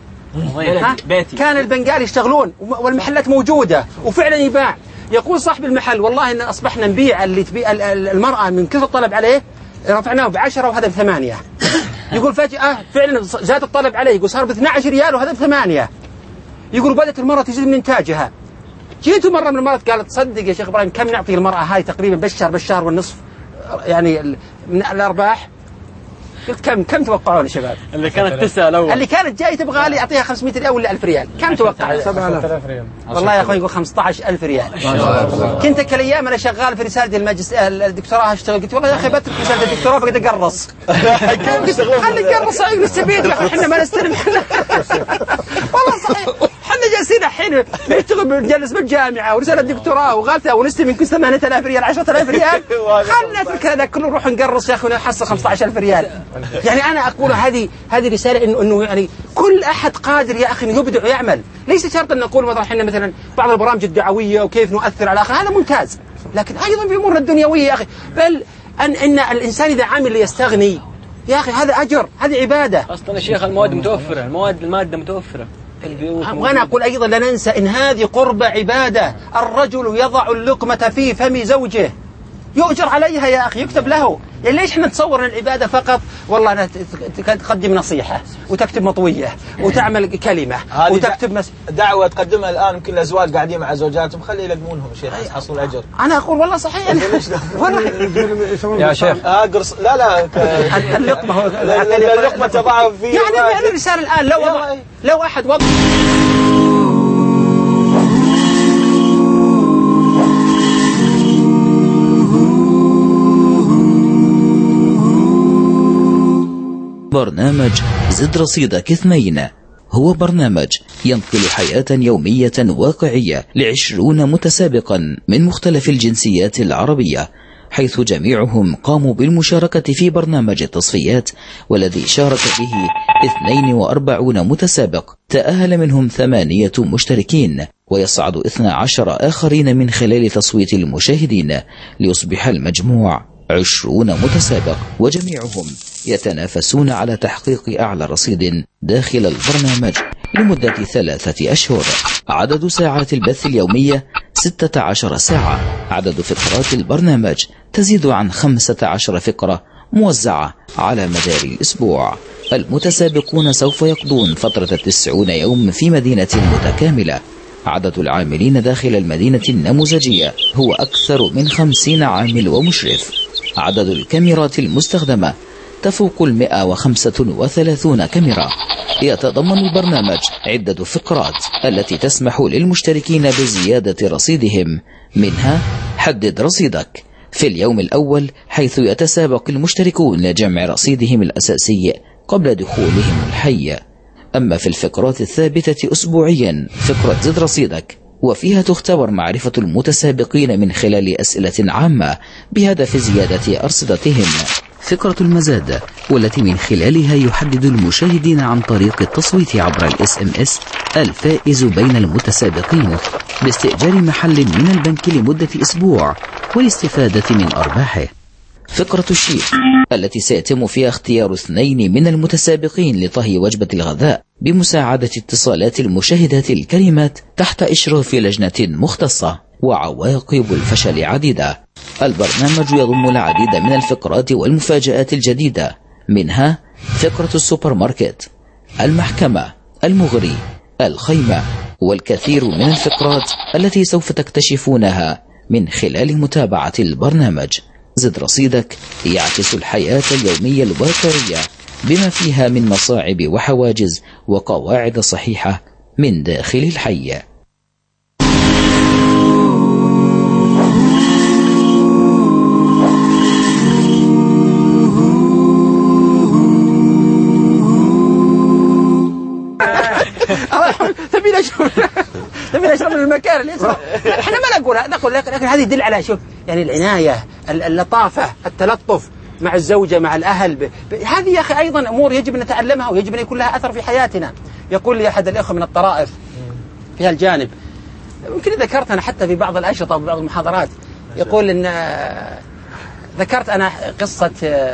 كان البنغال يشتغلون والمحلات موجودة وفعلا يباع. يقول صاحب المحل والله إن أصبحنا نبيع اللي تبيع المرأة من كثر الطلب عليه رفعناه بعشرة وهذا بثمانية. يقول فجأة فعلا زاد الطلب عليه، يقول صار باثنى عشر ريال وهذا بثمانية. يقول بدأت المرأة تزيد من إنتاجها. جيت مرة من المرات قالت صدق يا شيخ إبراهيم كم نعطي المرأة هاي تقريبا بالشهر بالشهر والنصف يعني من الأرباح؟ قلت كم كم توقعون يا شباب؟ اللي كانت تسأل أول اللي كانت جاي تبغى لي أعطيها خمسمائة ريال ولا ألف ريال. كم توقع؟ سبعة آلاف ريال. والله يا أخوي يقول خمسة عشر ألف ريال. كنت كل أيام أنا شغال في رسالة الماجس الدكتوراه أشتغل. قلت والله يا أخي بترك رسالة الدكتوراه بقدر أقرص. خلي أقرص عيب نستفيد يا أخي إحنا ما نستلم. والله صحيح احنا جالسين الحين نشتغل بنجلس بالجامعه ورساله دكتوراه وغالثه ونستلم يمكن ثمانية آلاف ريال عشرة آلاف ريال. خلنا نترك هذا كله نروح نقرص يا اخي ونحصل خمسة عشر ألف ريال. يعني انا اقول هذه هذه رساله انه انه يعني كل احد قادر يا اخي انه يبدع ويعمل. ليس شرط ان نقول مثلا احنا مثلا بعض البرامج الدعويه وكيف نؤثر على الاخر هذا ممتاز، لكن ايضا في امورنا الدنيويه يا اخي. بل ان ان الانسان اذا عمل ليستغني يا اخي هذا اجر، هذه عباده. اصلا يا شيخ المواد متوفره، المواد الماده متوفره. وأنا أقول أيضا لا ننسى إن هذه قربة عبادة. الرجل يضع اللقمة في فم زوجه يؤجر عليها يا أخي، يكتب له. يعني ليش احنا نتصور أن العبادة فقط والله أنا تقدم نصيحة وتكتب مطوية وتعمل كلمة وتكتب مس... دعوة تقدمها الآن يمكن الأزواج قاعدين مع زوجاتهم خلي يلقمونهم شيخ يحصلون أجر. أنا أقول والله صحيح يا شيخ أقرص لا لا اللقمة هو اللقمة تضعها في يعني يعني الرسالة الآن لو وضع لو أحد وضع برنامج زد رصيدك اثنين هو برنامج ينقل حياة يومية واقعية لعشرون متسابقا من مختلف الجنسيات العربية، حيث جميعهم قاموا بالمشاركة في برنامج التصفيات، والذي شارك به اثنين وأربعون متسابق تأهل منهم ثمانية مشتركين، ويصعد اثنى عشر آخرين من خلال تصويت المشاهدين، ليصبح المجموع عشرون متسابق، وجميعهم يتنافسون على تحقيق أعلى رصيد داخل البرنامج لمدة ثلاثة أشهر. عدد ساعات البث اليومية ستة عشر ساعة. عدد فقرات البرنامج تزيد عن خمسة عشر فقرة موزعة على مدار الأسبوع. المتسابقون سوف يقضون فترة تسعون يوم في مدينة متكاملة. عدد العاملين داخل المدينة النموذجية هو أكثر من خمسين عامل ومشرف. عدد الكاميرات المستخدمة تفوق المئة وخمسة وثلاثون كاميرا. يتضمن البرنامج عدة فقرات التي تسمح للمشتركين بزيادة رصيدهم، منها حدد رصيدك في اليوم الأول، حيث يتسابق المشتركون لجمع رصيدهم الأساسي قبل دخولهم الحي. أما في الفقرات الثابتة أسبوعيا فقرة زد رصيدك، وفيها تختبر معرفة المتسابقين من خلال أسئلة عامة بهدف زيادة أرصدتهم. فقرة المزاد، والتي من خلالها يحدد المشاهدين عن طريق التصويت عبر الاس ام اس الفائز بين المتسابقين باستئجار محل من البنك لمدة أسبوع والاستفادة من أرباحه. فقرة الشيف، التي سيتم فيها اختيار اثنين من المتسابقين لطهي وجبة الغذاء بمساعدة اتصالات المشاهدات الكريمات تحت إشراف لجنة مختصة. وعواقب الفشل عديدة. البرنامج يضم العديد من الفقرات والمفاجآت الجديدة، منها فقرة السوبر ماركت، المحكمة، المغري، الخيمة، والكثير من الفقرات التي سوف تكتشفونها من خلال متابعة البرنامج. زد رصيدك يعكس الحياة اليومية الواقعية بما فيها من مصاعب وحواجز وقواعد صحيحة من داخل الحي. تبي نشرب تبي نشرب من المكان اللي يشرب. احنا ما نقولها، نقول لكن هذه يدل على شوف يعني العناية، اللطافة، التلطف مع الزوجة، مع الأهل. ب... ب... هذه يا أخي أيضا أمور يجب أن نتعلمها ويجب أن يكون لها أثر في حياتنا. يقول لي أحد الأخوة من الطرائف في هالجانب، يمكن ذكرت أنا حتى في بعض الأشرطة وبعض المحاضرات، يقول إن ذكرت أنا قصة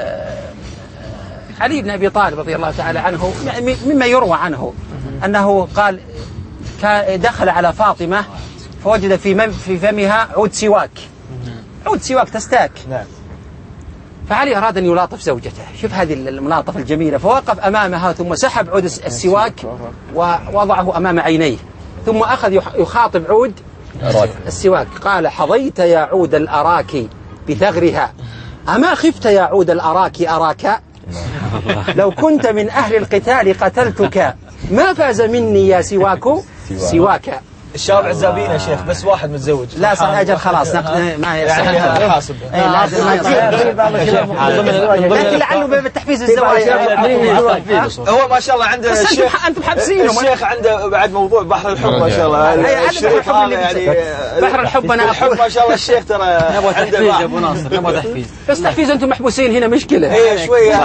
علي بن أبي طالب رضي الله تعالى عنه، مما يروى عنه أنه قال دخل على فاطمة فوجد في في فمها عود سواك، عود سواك تستاك. نعم. فعلي أراد أن يلاطف زوجته، شوف هذه الملاطفة الجميلة، فوقف أمامها ثم سحب عود السواك ووضعه أمام عينيه، ثم أخذ يخاطب عود السواك، قال: حظيت يا عود الأراك بثغرها، أما خفت يا عود الأراك أراك، لو كنت من أهل القتال قتلتك، ما فاز مني يا سواك سواك. الشباب عزابين يا شيخ، بس واحد متزوج. لا صح أجل خلاص ما يعني حاسب. لازم ما يصير، لكن لعله بالتحفيز الزواج. هو ما شاء الله عنده الشيخ، أنتم حابسينه. الشيخ عنده بعد موضوع بحر الحب ما شاء الله. الشريك هذا يعني بحر الحب. أنا الحب ما شاء الله الشيخ ترى نبغى تحفيز يا أبو ناصر، نبغى تحفيز. بس تحفيز أنتم محبوسين هنا مشكلة. هي شوية.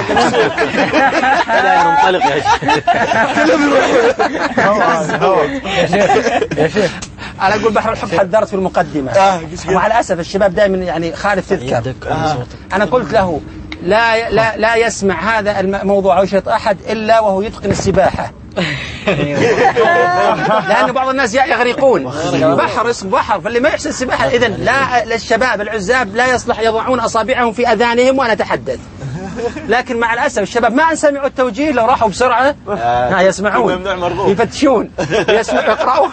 لا منطلق يا شيخ. يا شيخ أنا أقول بحر الحب حذرت في المقدمة، ومع الأسف الشباب دائما يعني خالف تذكر. أنا قلت له لا لا لا يسمع هذا الموضوع أو شيء أحد إلا وهو يتقن السباحة. لأن بعض الناس يغرقون بحر اسم بحر، فاللي ما يحسن السباحة إذن لا للشباب العزاب لا يصلح يضعون أصابعهم في أذانهم وأنا أتحدث. لكن مع الأسف الشباب ما أن سمعوا التوجيه لو راحوا بسرعة ما يسمعون، يفتشون، يسمعوا، يقرأون.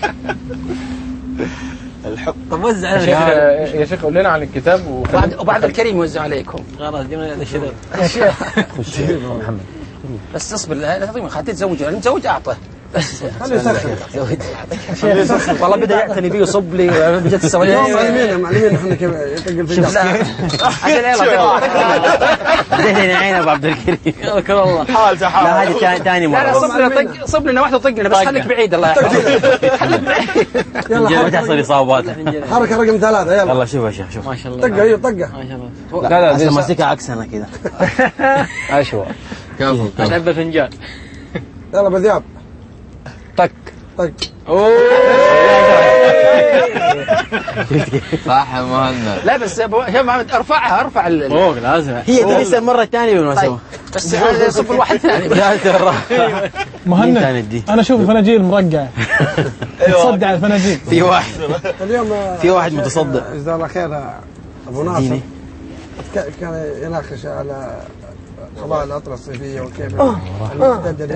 الحب. طب وزع يا شيخ يا شيخ قول لنا عن الكتاب وبعد وبعد الكريم يوزع عليكم. خلاص جبنا الشباب. محمد بس اصبر، لا تطيب خليه تزوجه، انت متزوج اعطه بس. والله بدا يعتني بي وصب لي وجت السواليف. معلمين معلمين احنا كيف يطق الفجر. دهنا عين ابو عبد الكريم. يذكر الله. حالته حال. لا هذه ثاني مره. لا صب لنا طق، صب لنا واحده طق لنا بس خليك بعيد. الله يحفظك خليك بعيد. يلا ما تحصل اصابات. حركه رقم ثلاثه يلا. يلا شوف يا شيخ شوف. ما شاء الله. طقه ايوه طقه. ما شاء الله. لا لا ماسكها عكسنا كذا. اشوى شب فنجان. يلا بذياب طق طق. صح يا مهند. لا بس يا محمد ارفعها، ارفع فوق لازم. هي دي لسه المره الثانيه بالمناسبه. بس صف الواحد ثاني. لا ترى مهند انا اشوف فناجيل مرقعه تصدع على الفناجيل. في واحد اليوم في واحد متصدع جزاه الله خير ابو ناصر كان يناقش على قضاء العطلة الصيفية وكيف المستجد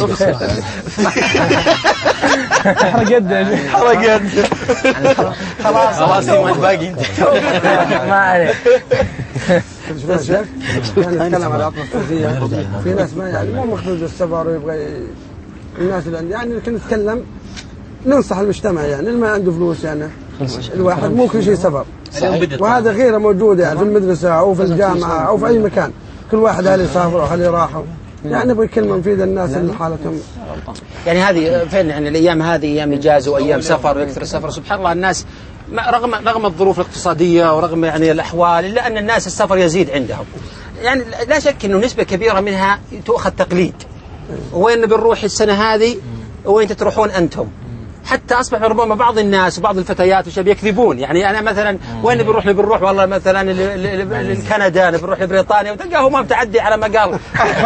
حرق يد يا شيخ، حرق يد. خلاص خلاص ما باقي انت ما عليك. شوف يا شيخ كان يتكلم على العطلة الصيفية، في ناس ما يعني مو مخلوق السفر ويبغى الناس اللي يعني كنا نتكلم ننصح المجتمع يعني اللي ما عنده فلوس يعني الواحد مو كل شيء سفر، وهذا غيره موجود يعني في المدرسة أو في الجامعة أو في أي مكان، كل واحد هل يسافر أو هل يراحوا يعني نبغى كلمة مفيدة الناس اللي حالتهم. يعني هذه فعلا يعني الأيام هذه أيام إجازة وأيام سفر ويكثر السفر سبحان الله الناس رغم رغم الظروف الاقتصادية ورغم يعني الأحوال إلا أن الناس السفر يزيد عندهم. يعني لا شك أنه نسبة كبيرة منها تؤخذ تقليد. وين بنروح السنة هذه وين تروحون أنتم؟ حتى أصبح ربما بعض الناس وبعض الفتيات وشباب يكذبون. يعني أنا مثلا وين بنروح بنروح والله مثلا لكندا بنروح لبريطانيا وتلقاه ما متعدي على مقال.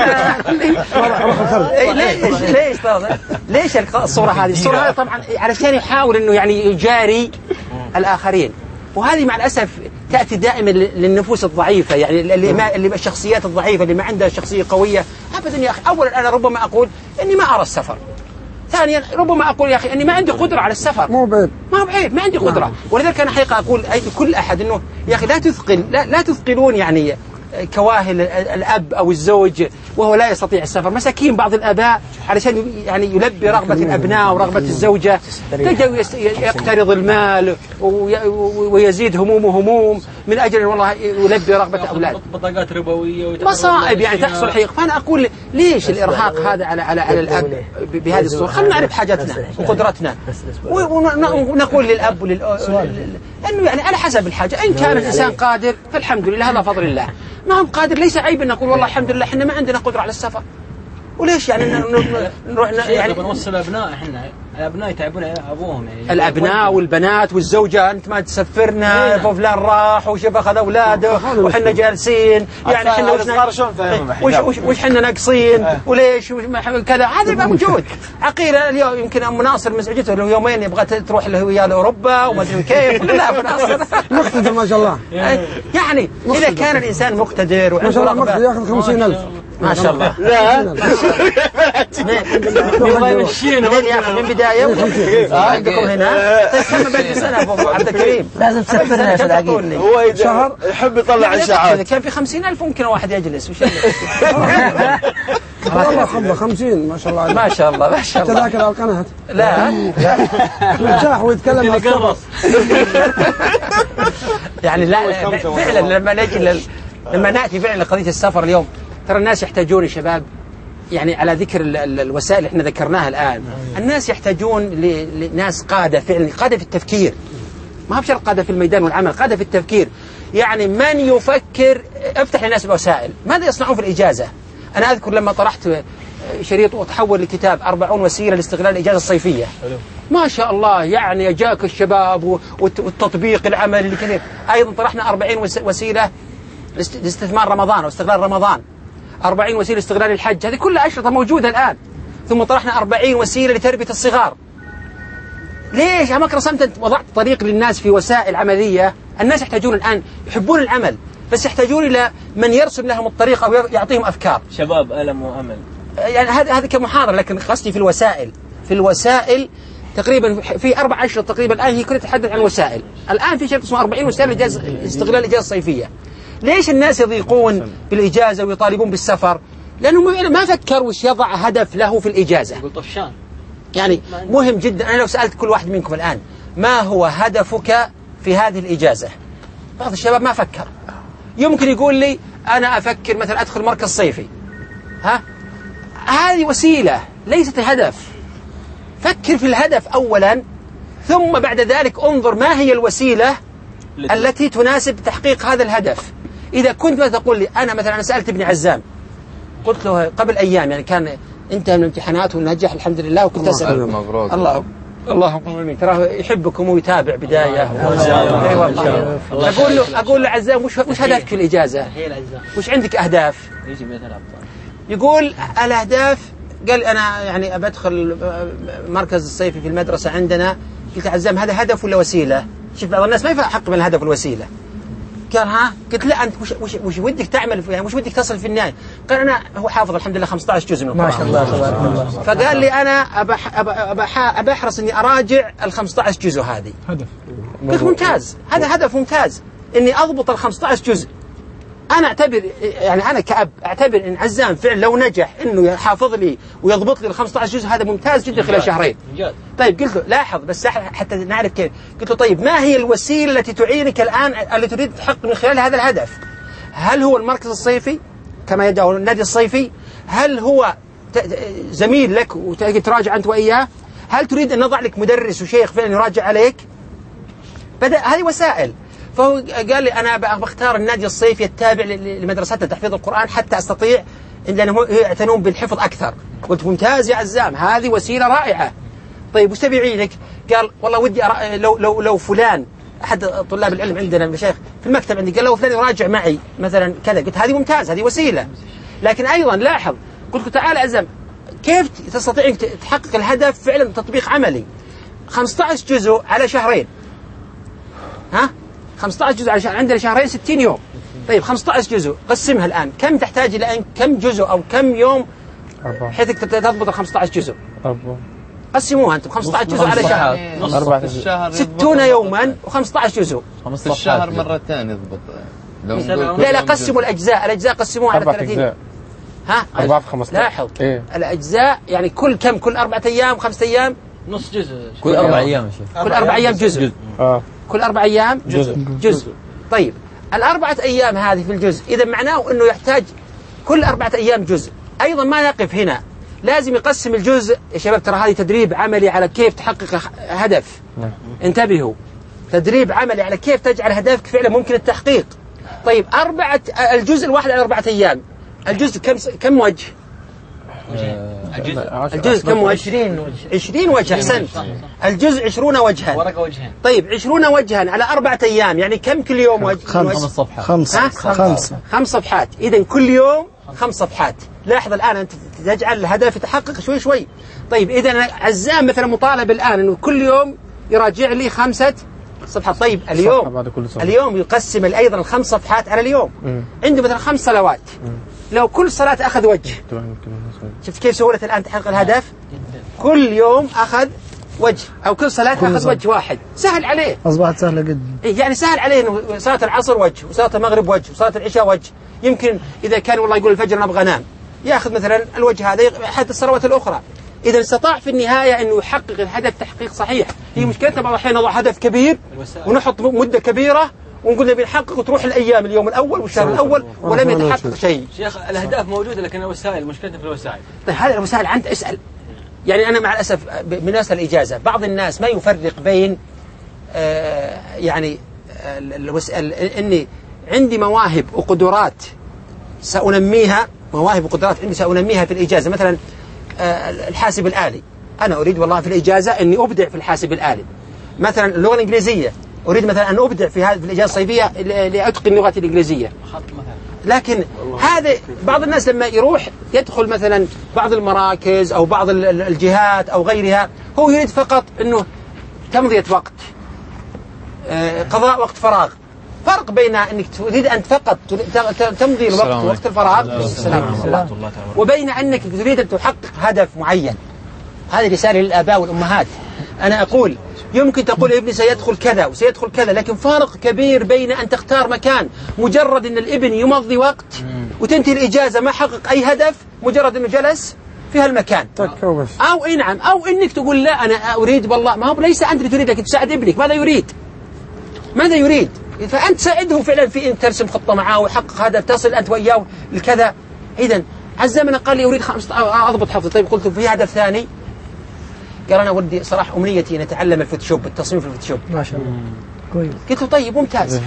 ليش ليش ليش الصورة هذه؟ الصورة هذه طبعا علشان يحاول إنه يعني يجاري الآخرين. وهذه مع الأسف تأتي دائما للنفوس الضعيفة يعني اللي ما اللي الشخصيات الضعيفة اللي ما عندها شخصية قوية أبدا يا أخي. أولا أنا ربما أقول إني ما أرى السفر. ثانيا ربما أقول يا أخي أني ما عندي قدرة على السفر. مو بعيب. ما هو بعيب ما عندي قدرة. ولذلك أنا حقيقة أقول أي كل أحد إنه يا أخي لا تثقل لا, لا تثقلون يعني كواهل الأب أو الزوج وهو لا يستطيع السفر. مساكين بعض الآباء علشان يعني يلبي رغبة الأبناء ورغبة الزوجة تلقى يقترض المال ويزيد هموم هموم من أجل والله يلبي رغبة أولاد. بطاقات ربوية مصائب يعني تحصل حقيقة. فأنا أقول ليش الإرهاق هذا على على على الأب بهذه الصورة؟ خلينا نعرف حاجاتنا وقدرتنا ونقول للأب ولل أنه يعني على حسب الحاجة. إن كان الإنسان قادر فالحمد لله هذا فضل الله. ما هم قادر ليس عيب أن نقول والله الحمد لله إحنا ما عندنا قدرة على السفر. وليش يعني نروح يعني بنوصل أبناء إحنا الأبناء يتعبون أبوهم يعني الأبناء والبنات والزوجة أنت ما تسفرنا فلان راح وشوف أخذ أولاده وحنا جالسين يعني إحنا وش وش وش حنا ناقصين وليش كذا. هذا ما موجود. عقيلة اليوم يمكن أم ناصر مزعجته له يومين يبغى تروح له وياه لأوروبا وما أدري كيف. لا أبو ناصر مقتدر ما شاء الله. يعني إذا كان الإنسان مقتدر ما شاء الله مقتدر يأخذ خمسين ألف ما شاء الله. لا من بداية عندكم هنا كم باقي سنة أبو عبد الكريم لازم تسفرنا يا أستاذ. هو شهر يحب يطلع إشاعات. كان في خمسين ألف ممكن واحد يجلس وش والله خمسة خمسين ما شاء الله ما شاء الله ما شاء الله. تذاكر على القناة لا مرتاح ويتكلم عن يعني لا فعلا لما نجي لما نأتي فعلا لقضية السفر اليوم ترى الناس يحتاجون يا شباب يعني على ذكر الوسائل اللي احنا ذكرناها الآن. الناس يحتاجون لناس قادة فعلا قادة في التفكير. ما هو بشرط قادة في الميدان والعمل قادة في التفكير. يعني من يفكر افتح للناس الوسائل. ماذا يصنعون في الإجازة؟ أنا أذكر لما طرحت شريط وتحول لكتاب أربعون وسيلة لاستغلال الإجازة الصيفية ما شاء الله يعني جاك الشباب والتطبيق العملي الكثير. أيضا طرحنا أربعين وسيلة لاستثمار رمضان واستغلال رمضان. أربعين وسيلة لاستغلال الحج. هذه كلها أشرطة موجودة الآن. ثم طرحنا أربعين وسيلة لتربية الصغار. ليش عمك رسمت وضعت طريق للناس في وسائل عملية. الناس يحتاجون الآن يحبون العمل بس يحتاجون إلى من يرسم لهم الطريق أو يعطيهم أفكار. شباب ألم وأمل يعني هذا هذا كمحاضرة. لكن قصدي في الوسائل في الوسائل تقريبا في أربع أشهر تقريبا الآن هي كلها تتحدث عن وسائل. الآن في شيء اسمه أربعين وسيلة لاستغلال الإجازة الصيفية. ليش الناس يضيقون بالإجازة ويطالبون بالسفر؟ لأنه ما فكر وش يضع هدف له في الإجازة. طفشان. يعني مهم جدا. أنا لو سألت كل واحد منكم الآن ما هو هدفك في هذه الإجازة؟ بعض الشباب ما فكر. يمكن يقول لي أنا أفكر مثلا أدخل مركز صيفي. ها؟ هذه وسيلة ليست هدف. فكر في الهدف أولا ثم بعد ذلك انظر ما هي الوسيلة التي تناسب تحقيق هذا الهدف. إذا كنت ما تقول لي أنا مثلا أنا سألت ابني عزام قلت له قبل أيام يعني كان انتهى من الامتحانات ونجح الحمد لله وكنت أسأل الله اللهم امين تراه يحبكم ويتابع بداية. اي والله. أقول له أقول له عزام وش وش هدفك في الإجازة؟ وش عندك أهداف؟ يقول الأهداف قال أنا يعني أبدخل مركز الصيفي في المدرسة عندنا. قلت عزام هذا هدف ولا وسيلة؟ شوف بعض الناس ما يفرق من الهدف والوسيلة. قال ها؟ قلت لا أنت وش وش وش ودك تعمل يعني وش ودك تصل في النهاية؟ قال أنا هو حافظ الحمد لله خمسة عشر جزء من القرآن. ما شاء الله تبارك الله. فقال لي أنا أبى أبى أبى أحرص إني أراجع ال خمسة عشر جزء هذه. هدف. قلت ممتاز هذا هدف ممتاز إني أضبط ال خمسة عشر جزء. أنا أعتبر يعني أنا كأب أعتبر إن عزام فعل لو نجح إنه يحافظ لي ويضبط لي ال خمسة عشر جزء هذا ممتاز جدا خلال شهرين. طيب قلت له لاحظ بس حتى نعرف كيف. قلت له طيب ما هي الوسيلة التي تعينك الآن التي تريد تحقق من خلال هذا الهدف؟ هل هو المركز الصيفي كما يدعو النادي الصيفي؟ هل هو زميل لك وتراجع أنت وإياه؟ هل تريد أن نضع لك مدرس وشيخ فعلا يراجع عليك؟ بدأ هذه وسائل. فهو قال لي أنا بختار النادي الصيفي التابع لمدرستنا تحفيظ القرآن حتى أستطيع، لأنهم يعتنون بالحفظ أكثر. قلت ممتاز يا عزام، هذه وسيلة رائعة. طيب وش تبي يعينك؟ قال والله ودي أرا... لو لو لو فلان أحد طلاب العلم عندنا المشايخ في المكتب عندي قال لو فلان يراجع معي مثلا كذا، قلت هذه ممتاز، هذه وسيلة. لكن أيضا لاحظ، قلت له تعال عزام، كيف تستطيع أن تحقق الهدف فعلا تطبيق عملي؟ خمسة عشر جزء على شهرين، ها خمسة عشر جزء على شهر، عندنا شهرين ستين يوم. طيب خمسة عشر جزء قسمها الآن، كم تحتاج الآن؟ كم جزء أو كم يوم حيث تضبط ال خمسة عشر جزء؟ أربعة. قسموها أنتم خمسة عشر جزء على شهر، أربعة الشهر ستون يوما وخمسة عشر جزء. في الشهر مرتين يضبط. لا لا قسموا الأجزاء، الأجزاء قسموها على ثلاثين. ها أربعة في خمسة. لاحظ إيه؟ الأجزاء يعني كل كم؟ كل أربعة أيام خمسة أيام؟ نص جزء. كل أربع أيام يا شيخ. كل أربع أيام جزء. جزء. آه. كل أربع أيام جزء. جزء. طيب الأربعة أيام هذه في الجزء، إذا معناه أنه يحتاج كل أربعة أيام جزء. أيضا ما يقف هنا، لازم يقسم الجزء يا شباب. ترى هذه تدريب عملي على كيف تحقق هدف. نعم. انتبهوا، تدريب عملي على كيف تجعل هدفك فعلا ممكن التحقيق. طيب أربعة الجزء الواحد على أربعة أيام، الجزء كم كم وجه؟ الجزء كم وجه؟ عشرين وجه. عشرين وجه، أحسنت. الجزء عشرون وجها. ورقة وجهين. طيب عشرون وجها على أربعة أيام، يعني كم كل يوم وجه؟ خمس صفحات. خمسة. خمسة. خمس صفحات. إذن كل يوم خمس صفحات. لاحظ الآن أنت تجعل الهدف يتحقق شوي شوي. طيب إذا عزام مثلا مطالب الآن إنه كل يوم يراجع لي خمسة صفحات. طيب اليوم اليوم يقسم أيضا الخمس صفحات على اليوم. مم. عنده مثلا خمس صلوات. مم. لو كل صلاة أخذ وجه، شفت كيف سهولة الآن تحقق الهدف؟ كل يوم أخذ وجه، أو كل صلاة أخذ وجه واحد، سهل عليه. أصبحت سهلة جدا. يعني سهل عليه إنه صلاة العصر وجه، وصلاة المغرب وجه، وصلاة العشاء وجه. يمكن إذا كان والله يقول الفجر أنا أبغى أنام، يأخذ مثلا الوجه هذا حتى الصلوات الأخرى. إذا استطاع في النهاية إنه يحقق الهدف تحقيق صحيح. هي مشكلتنا بعض الأحيان نضع هدف كبير ونحط مدة كبيرة ونقول نبي نحقق وتروح الأيام اليوم الأول والشهر الأول ولم يتحقق شيء. شيخ الأهداف موجودة لكن الوسائل، مشكلتنا في الوسائل. طيب هذه الوسائل عند اسأل. يعني أنا مع الأسف من ناس الإجازة بعض الناس ما يفرق بين آه يعني الوسائل، إني عندي مواهب وقدرات سأنميها، مواهب وقدرات عندي سأنميها في الإجازة. مثلا آه الحاسب الآلي، أنا أريد والله في الإجازة أني أبدع في الحاسب الآلي. مثلا اللغة الإنجليزية، أريد مثلا أن أبدع في هذه في الإجازة الصيفية لأتقن اللغة الإنجليزية. لكن هذا بعض الناس لما يروح يدخل مثلا بعض المراكز أو بعض الجهات أو غيرها، هو يريد فقط أنه تمضية وقت، آه قضاء وقت فراغ. فرق بين أنك تريد أن فقط تمضي الوقت وقت الفراغ وبين أنك تريد أن تحقق هدف معين. هذه رسالة للآباء والأمهات. أنا أقول يمكن تقول ابني سيدخل كذا وسيدخل كذا، لكن فرق كبير بين أن تختار مكان مجرد أن الابن يمضي وقت وتنتهي الإجازة ما حقق أي هدف، مجرد أنه جلس في هالمكان، أو إيه نعم، أو إنك تقول لا أنا أريد والله، ما هو ليس أنت اللي تريد، لكن تساعد ابنك. ماذا يريد؟ ماذا يريد؟ فأنت ساعده فعلا في أن ترسم خطة معاه ويحقق هدف، تصل أنت وإياه لكذا. إذن عزمنا قال لي أريد خمس أضبط حفظ. طيب قلت في هدف ثاني، قال أنا ودي صراحة أمنيتي أن أتعلم الفوتوشوب، التصميم في الفوتوشوب. ما شاء الله كويس. قلت له طيب ممتاز،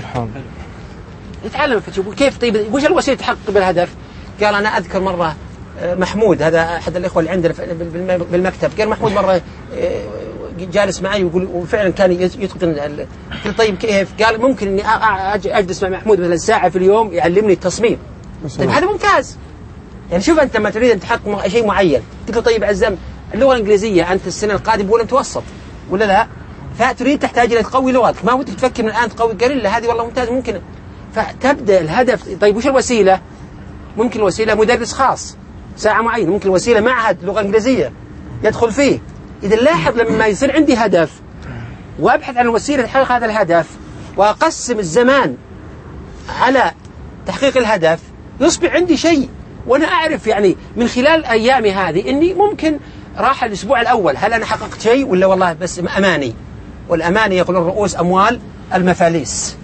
يتعلم الفوتوشوب. كيف؟ طيب وش الوسيلة تحقق بالهدف؟ قال أنا أذكر مرة محمود، هذا أحد الإخوة اللي عندنا بالمكتب، قال محمود مرة جالس معي ويقول وفعلا كان يتقن. قلت طيب كيف؟ قال ممكن إني أجلس مع محمود مثلا ساعة في اليوم يعلمني التصميم. طيب هذا ممتاز. يعني شوف أنت لما تريد أن تحقق شيء معين، قلت له طيب عزام اللغة الإنجليزية أنت السنة القادمة ولا متوسط ولا لا؟ فتريد تحتاج إلى تقوي لغتك، ما ودك تفكر من الآن تقوي. قال لا هذه والله ممتاز ممكن. فتبدأ الهدف. طيب وش الوسيلة؟ ممكن الوسيلة مدرس خاص ساعة معينة، ممكن الوسيلة معهد لغة إنجليزية يدخل فيه. إذا لاحظ لما يصير عندي هدف وأبحث عن الوسيلة لتحقيق هذا الهدف وأقسم الزمان على تحقيق الهدف، يصبح عندي شيء. وأنا أعرف يعني من خلال أيامي هذه إني ممكن راح الأسبوع الأول هل أنا حققت شيء ولا والله بس أماني. والأماني يقول الرؤوس أموال المفاليس.